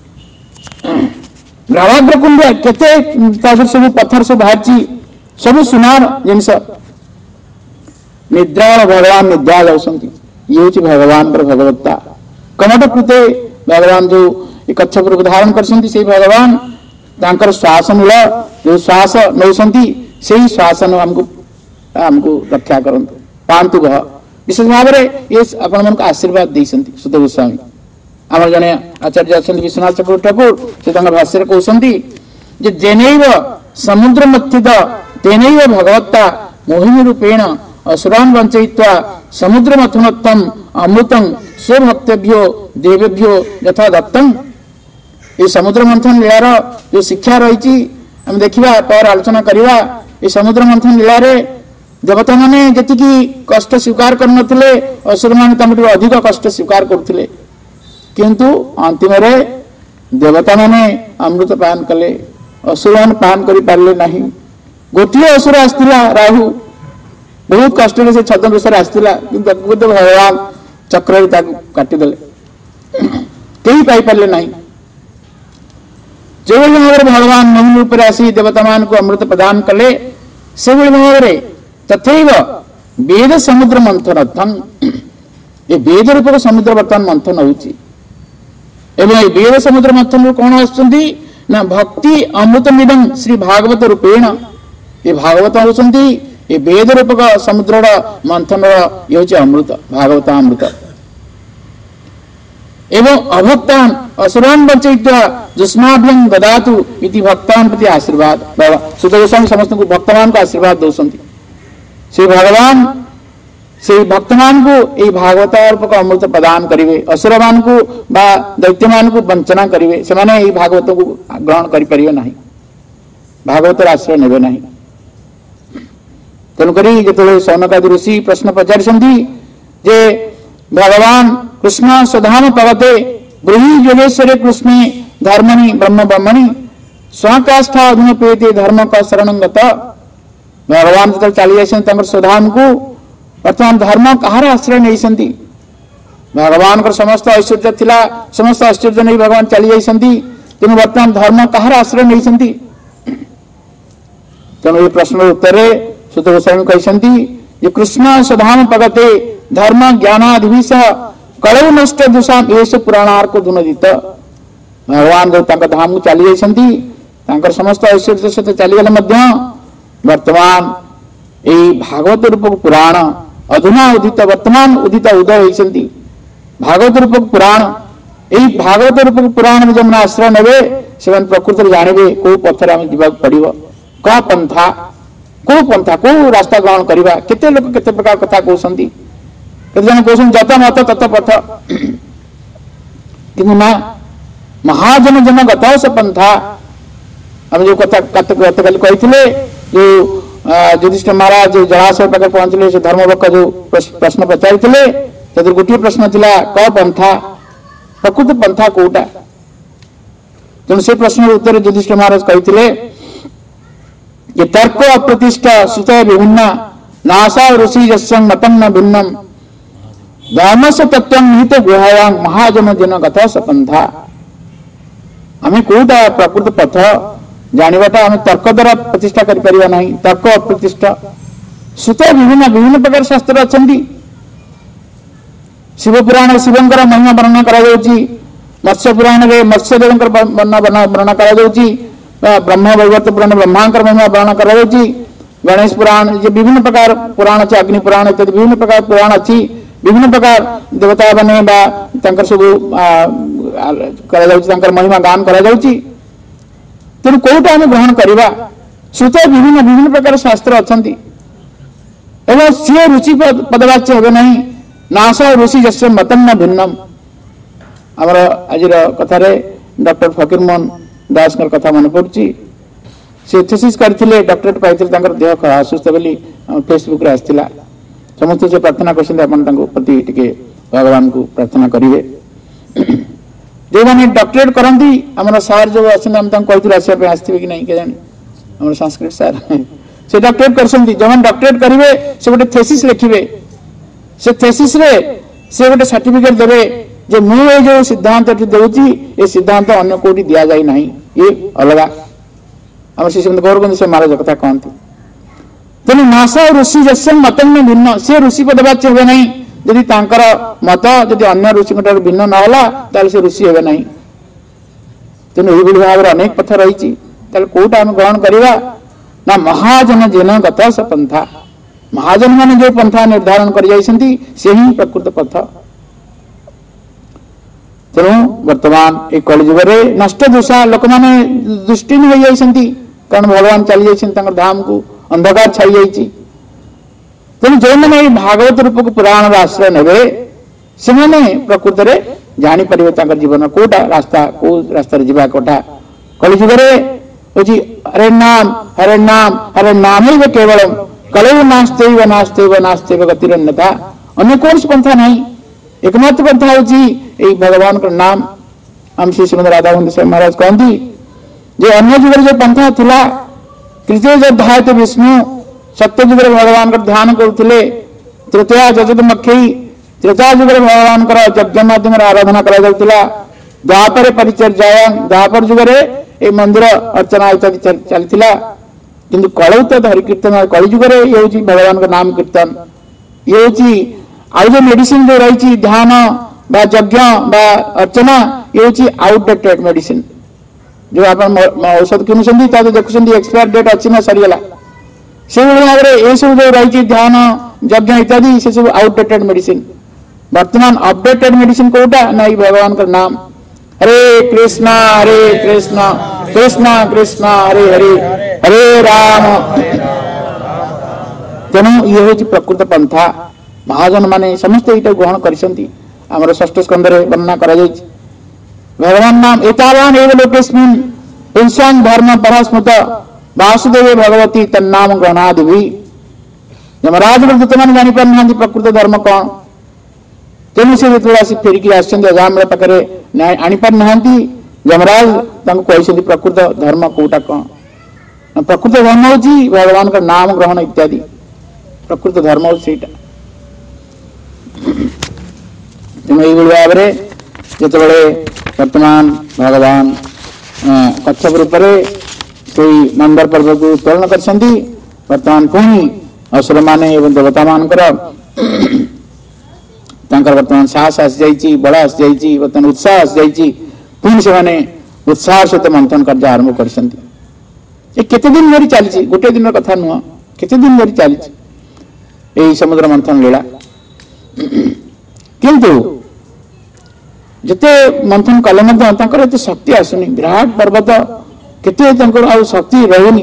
ग्रावाग्र कुंड केते सब पत्थर सब बाहर सब सुनार जिनस निद्रा भगवान निद्रा जाऊँगी ये हूँ भगवान पर भगवत्ता कमट कृते भगवान जो कच्छप रूप धारण कर भगवान तांकर श्वास मूल जो श्वास नौसंती से ही श्वास आमको आमको रक्षा करंतु पांतु गह विशेष भाव में ये आपण मन आशीर्वाद देइसंती सुत गोस्वामी आम जने आचार्य अच्छा विश्वनाथ चक्रवर्ती ठाकुर से भाष्य कहते जे जेनैव समुद्र मथित तेनैव भगवत्ता मोहिनी रूपेण असुरान वंचयित्वा समुद्र मथनोत्तम अमृतम स्वभक्तेभ्यो देवेभ्यो यथा दत्तम ये समुद्र मंथन लीलार जो शिक्षा रही आम देखा पर आलोचना करवा ये समुद्र मंथन लीला देवता माने जी कष्ट स्वीकार करते असुर मैंने अधिक कष्ट स्वीकार करते किंतु अंतिम देवता माने अमृत पान कले असुर मान पान कर पारे ना गोटे असुर आसला राहु बहुत कष्ट से छद्म विषय आसला कि भगवान चक्र काटिदे कहीं पाइपारे ना जो भाव भगवान मोहन रूप में आसी देवता मान को अमृत प्रदान कले से भाव तथैव वेद समुद्र मंथन ये वेद रूप समुद्र बर्तमान मंथन होची एवं वेद समुद्र मंथन कौन आसुंदी ना भक्ति अमृत मिदं श्री भागवत रूपेण ये भागवत होती ये वेद रूपक समुद्र मंथन ये हूँ अमृत भागवत अमृत एवं अभक्तान असुरान बचयित्वा जुष्माभ्यं ददातु इति भक्तान प्रति आशीर्वाद बाबा सुत गोस्वामी समस्त को भक्तमान को आशीर्वाद दौसंती से भगवान से भक्तमान को ये भागवत रूपक अमृत प्रदान करेंगे असुर मान को बा दैत्य मान को वंचना करेंगे से माने ये भागवत को ग्रहण करें ना भागवत आश्रय ने ना तेणुक जो सौनकादि ऋषि प्रश्न पचारि जे भगवान कृष्ण स्वधाम पवते ब्रूहि योगेश्वरे कृष्णे धर्मणि ब्रह्म ब्रह्मणि स्वकाष्ठा अधुन पेते धर्म का शरणंगत भगवान जो चली जाइए स्वधाम को बर्तमान धर्म कहार आश्रय नहीं भगवान को समस्त ऐश्वर्य थिला समस्त ऐश्वर्य नहीं भगवान चली जाइए तेणु बर्तमान धर्म कहार आश्रय नहीं तेणु ये प्रश्न उत्तर सुत गोस्वामी कहते कृष्ण स्वधाम पगते धर्म ज्ञानाधिश कलौ नष्ट दुषा एस पुराणार्क धुनदित भगवान जो धाम को चली जाइए समस्त ऐश्वर्य सहित चलीगले वर्तमान यही भागवत रूपक पुराण अधुना उदित वर्तमान उदित उदय होती भागवत रूपक पुराण यही भागवत रूपक पुराण में जब आश्रय ने से प्रकृति जानवे कौ पथर आम जा पड़ो क्या पंथा कौ पंथा कौ रास्ता ग्रहण करवा केते लोक केते प्रकार कथा कहते केते जन कहते जत मत तत पथ कि ना महाजन जन गत से पंथा आम जो कथा गतकाली कहते जो युधिष्ठिर महाराज जलाशय पाखे पहुंचले से धर्मवक्क जो प्रश्न पचारि गोटे प्रश्न थिला क पंथा प्रकृत पंथा कोटा तेणु से प्रश्न उत्तर युधिष्ठिर महाराज कहते ये तर्क अप्रतिष्ठा सुत विभिन्न नासा ऋषि यस्यं मतम न भिन्नम धर्म से तत्व निहित गुहायां महाजन जन गत स पंथा आम कोटा प्रकृत पथ जानिबाटा आम तर्क द्वारा प्रतिष्ठा कर परिबा नहीं, तर्क अप्रतिष्ठा। श्रुत विभिन्न विभिन्न प्रकार शास्त्र अच्छा। शिव पुराण शिवंकर महिमा वर्णना करा जाउची, मत्स्य पुराण रे मत्स्यदेवंकर वर्णना करा जाउची, ब्रह्म वैवर्त पुराण ब्रह्मांकर महिमा वर्णना करा जाउची, गणेश पुराण जे विभिन्न प्रकार पुराण अच्छे, अग्नि पुराण इत्यादि विभिन्न प्रकार पुराण अच्छी, विभिन्न प्रकार देवता बने बा तंकर सब करा जाउची, तंकर महिमा गान करा जाउची। तेणु कोटा आम ग्रहण करवा? श्रुत विभिन्न विभिन्न प्रकार शास्त्र अच्छा एवं सी रुचि पदवाच्य हे ना, नाश ऋषि जस्य मतम न भिन्नम। आमर आज कथार डॉक्टर फकीर मोहन दास कथा मन पड़ी, से थीसिस करथिले, डॉक्टरेट पाइथिले, तांकर देह असुस्थ बोली फेसबुक रे आस्थिला। समस्त से प्रार्थना करछन्ते आपन तांको प्रति टिके भगवान को प्रार्थना करिवे। जो मैंने डॉक्टरेट करती आम सार जो अच्छे आम कहते आसपे आसवे कि नहीं के जानी आम संस्कृत सार से डॉक्टरेट कर जो मैंने डॉक्टरेट करेंगे से गोटे थेसिस लिखे, से थेसिस रे से गोटे सर्टिफिकेट देवे जे मुझे जो सिद्धांत दूसरी ये सिद्धांत अन्य कोटी दि जाए ना, ये अलग आम शिशु गौर से महाराज कथा कहती। तेणु नाश ऋषि जस्य मतम में भिन्न, से ऋषि पदवाच्य हे नहीं। यदि तांकर मत यदि अन्य ऋषि भिन्न न होला ताले से ऋषि हे नहीं। तेणु यही भाव में अनेक पथ रही, कौटा आम ग्रहण करवा ना महाजन जेन गत स पंथा, महाजन मान जो पंथा निर्धारण कर जाइछन्ति से ही प्रकृत पथ। तेणु वर्तमान ए कलिजुग रे नष्ट दुषा लोक माने दृष्टि हो जाइछन्ति, कारण भगवान चली जाइछन्ति तांकर धाम को, अंधकार छाई जाइछि। तेणु जो मैंने भागवत रूप को पुराण आश्रय ने से प्रकृत में जापर जीवन कौटा रास्ता कौ रास्ता जीवा कटा। कलिजुग हूँ हरे नाम हरे नाम हरे नाम ही केवल कलौ नास्ते नास्ते नास्ते गतिरन्यथा, अन्य कौन सी पंथा नहीं, एकमात्र पंथा हूँ भगवान का नाम। हम श्री श्रीमद राधा गोविंद महाराज कहती जे अन्य जुग जो पंथा थिला, तृतीय अध्याय विष्णु सत्य जुग भगवान का ध्यान करुले, तृतीय जजत मक्षी त्रेता जुग भगवान यज्ञ मध्यम आराधना करा, द्वापर परिचर्या द्वापर जुगे ये मंदिर अर्चना इत्यादि चलता। किंतु कलौ तो हरि कीर्तन कलिजुगे ये हूँ भगवान का नाम कीर्तन, ये हूँ आउ जो मेडिसिन जो रही ध्यान बा यज्ञ बा अर्चना, ये हूँ आउटडेटेड मेडिसिन। जो आप औषध किणुंट देखुं एक्सपायर डेट अच्छी ना सरीगला, से भाव में ये सब जो रही ध्यान यज्ञ इत्यादि से सब आउटडेटेड मेडिसिन। वर्तमान अपडेटेड मेडिसिन कौटा ना भगवान का नाम, हरे कृष्णा हरे कृष्णा कृष्णा कृष्णा हरे हरे हरे राम। तेणु ये हूँ प्रकृत पंथा, महाजन माने समस्त ये ग्रहण कर षष्ठ स्कंद वर्णना कर भगवान नाम एतावान एव लोकेस्मिन् पुंसां धर्म परस्मृत वासुदेव भगवती तन्नाम ग्रहणादि भी। यमराज दूत मैंने जापर ना प्रकृत धर्म कौन, तेणु से जो आस फेरिकी आजामल पाखे आनीपार ना, यमराज कहते प्रकृत धर्म कौटा कौन, प्रकृत धर्म हूँ भगवान का नाम ग्रहण इत्यादि, प्रकृत धर्म हूँ से तेणु ये भाव में जो वर्तमान भगवान कच्छप रूप से मंदर पर्व को उत्तोलन कर वर्तमान पुणी असुर माने एवं देवता मानकर वर्तमान साहस आसी जाइए, बल आसी जाइए, वर्तमान उत्साह आसी जाइए, पुणी से उत्साह सहित मंथन कार्य आरंभ कर केते दिन धरी चली, गोटे दिन कथा नुह, केते दिन धरी चली समुद्र मंथन लीला। किंतु जिते मंथन कले ये शक्ति आसुनी, विराट पर्वत केते शक्ति रही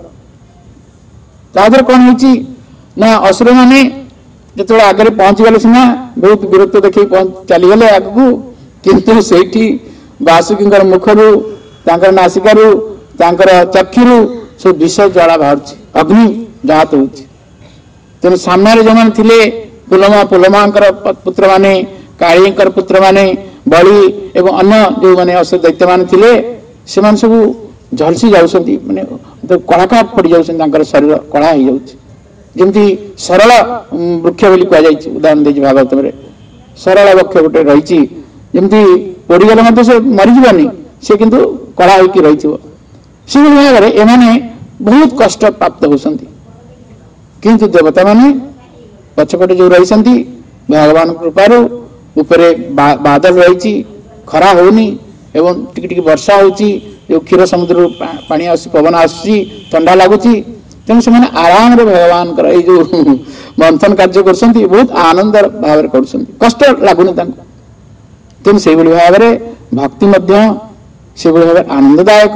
कौन हो ना असुर मैंने जो आगे पहुंची गले सीना बहुत वीरत्व देखिए चलीगले आगू, किंतु से बासुकी मुखरू नासिकारु चक्षुरु सब विष ज्वाला बाहर अग्नि जात हो। तेणु सामने जो मैंने थे पुलमा पुलमा पुत्र माने काली पुत्र माने बलि एवं अन्य जो मैंने असुर दैत्य मान थे से सब झलसी जाऊँगी, माने कलाकाट पड़ जाऊँ, शरीर कला हो जाऊँ जमी सरल वृक्ष बोली कहुई। उदाहरण दे भागवत में सरल वृक्ष गोटे रही जमी पोड़गले से मरीजनी से किंतु कला हो रही से भाव में एमाने बहुत कष्ट प्राप्त होती किंतु देवता माने पछपटे जो रही भगवान कृपार उपरे बादल रही खरा होनी एवं टिक टिक वर्षा होची जो क्षीर समुद्र पानी आस पवन आसी ठंडा लगुच तेणु से आराम रे भगवान कर जो मंथन कार्य कर बहुत आनंद भाव कर कष्ट लगुनि तेणु से भाव में भक्ति से भाव आनंददायक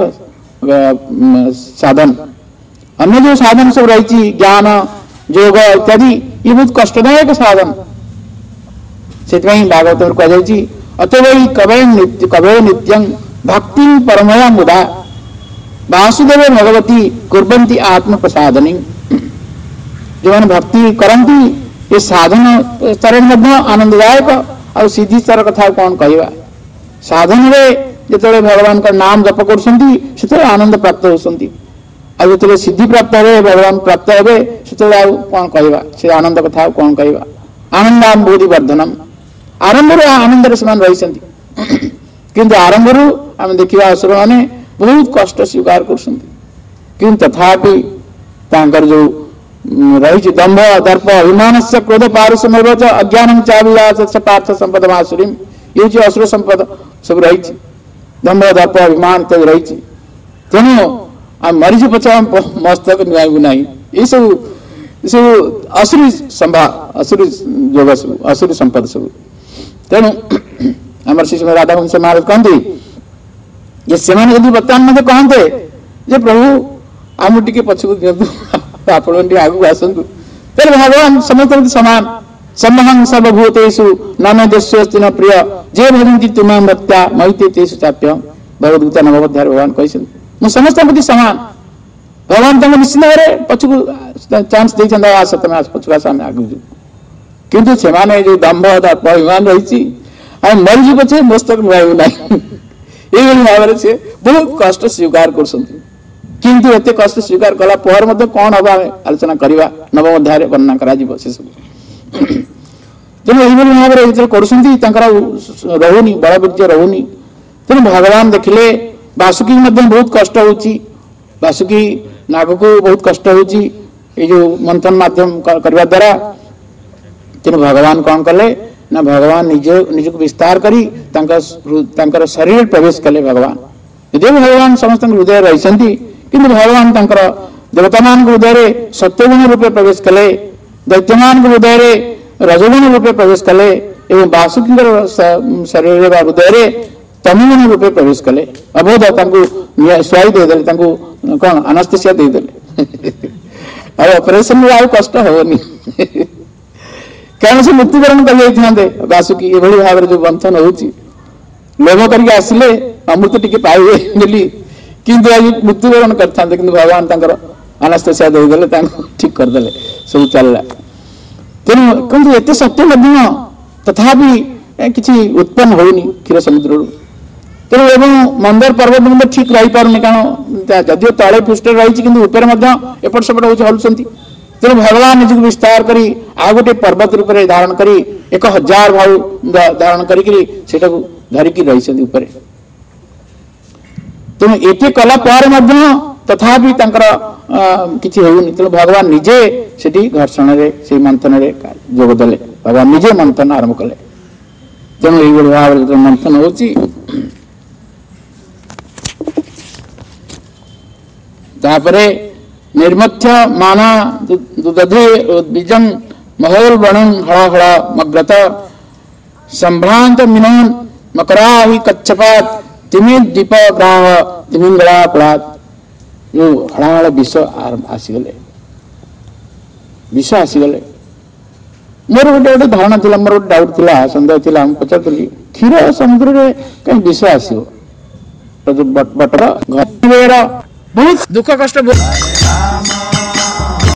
साधन अन्य जो साधन सब रही ज्ञान योग इत्यादि ये बहुत कष्टदायक साधन से भागवत कहुई अतवै कवय नित्य कवय नित्यं भक्ति परमया मुदा वासुदेव भगवती कुर्वन्ति आत्म प्रसादनी जो मैंने भक्ति करती ये साधन स्तर आनंददायक आ सिद्धि स्तर कथा कौन कहवा साधन जो भगवान का नाम जप कर आनंद प्राप्त होती जो सिद्धि प्राप्त हे भगवान प्राप्त हे से कौन कहवा से आनंद कथा कौन कहवा आनंदानुभूति वर्धनम आरंभ आनंद रही किंतु आरंभ आम देखा असुर मैंने बहुत कष्ट स्वीकार कर तथापि जो रही दंभ दर्प अभिमान से क्रोध पारुषम अज्ञान चाविलास पार्थ संपद आसुरी ये असुर संपद सब रही दंभ दर्प अभिमान इत्यादि रही तेणु आम मरीज पचा मस्तक नुआबू ना ये सब सब असुरी संभा असुरी जोग सब असुरी संपद सब तेणु आम श्री राधा वंश महाराज कहते से बर्तमान मत कहते जे प्रभु आम टे पछक दिंतु आप आगू आसतु तेरे भगवान समस्त सामान समहं सर्वभूतेषु नाम देशोस्ति न प्रिय जे भजन्ति तुमां भक्त्या मैते तेषु चाप्य भगवद्गीता नवोध्याय भगवान कहते मुझे समस्त प्रति सामान भगवान तक निश्चित भाव पछक चांस देते आस तुम पछक आस आम आगे किंतु से जो दंभ दर्प अभिमान रही मरीज पचे मस्तक नुआबू ना ये भाव में से बहुत कष्ट स्वीकार किंतु एते कष्ट स्वीकार कला पर मध्य कौन हम आलोचना करवा नवम अध्याय वर्णना करा से सब तेणु यही भाव में जो कर रोनी बलबीर्य रोनी तेणु भगवान देखिले वासुकी बहुत कष्ट होची वासुकी नाग को बहुत कष्ट होची ये जो मंथन माध्यम करवा द्वारा तेणु भगवान कौन कले ना भगवान निज निज को विस्तार करी तांकर शरीर प्रवेश कले भगवान यदि भगवान समस्त हृदय रही किंतु भगवान तांकर देवता मान हृदय सत्यगुण रूपे प्रवेश कले दैत्यमान हृदय रजगुण रूपे प्रवेश कले एवं वासुकी शरीर हृदय तमगुण रूपे प्रवेश कले अबोध स्वाई देदेले कौन अनास्थेसिया देदेले ऑपरेशन में कष्ट होनी कारण से मृत्युवरण कर वासुकी ये भाव में जो बंधन हो लोभ करके आसिले अमृत टी पाइबे बोली किंतु आज मृत्युवरण करते कि भगवान अनास्थेसिया देदेले ठीक करदे सब चलला तेणु किंतु एत सत्य तथापि किसी उत्पन्न होनी क्षीर समुद्र तेणु एवं मंदर पर्वत ठीक रही पारे कारण जदिव तले पृष्ठ रही कि एपट सेपट हो हलुंट तेणु भगवान निज विस्तार करी आ गोटे पर्वत रूप में धारण करी एक हजार भाव धारण करी धरिकी रही तेणु ये कला तथापि किसी होनी तेणु भगवान निजे से घर्षण से मंथन जोगदे भगवान निजे मंथन आरंभ कले तेणु ये भाव में मंथन हो निर्मथ्य माना दुदधे बीजं महोल वणं हड़ हड़ मग्रत संभ्रांत मिनोन मकराहि कच्छपात तिमि दीप ग्राह तिमिंगला कुलात यो हड़ाहड़ विष आसीगले विष आसीगले मोर गोटे गोटे धारणा थिला मोर गोटे डाउट थिला संदेह थिला हम पचारतली क्षीर समुद्र रे कहीं विष आसीबो बटर घर बहुत दुख कष्ट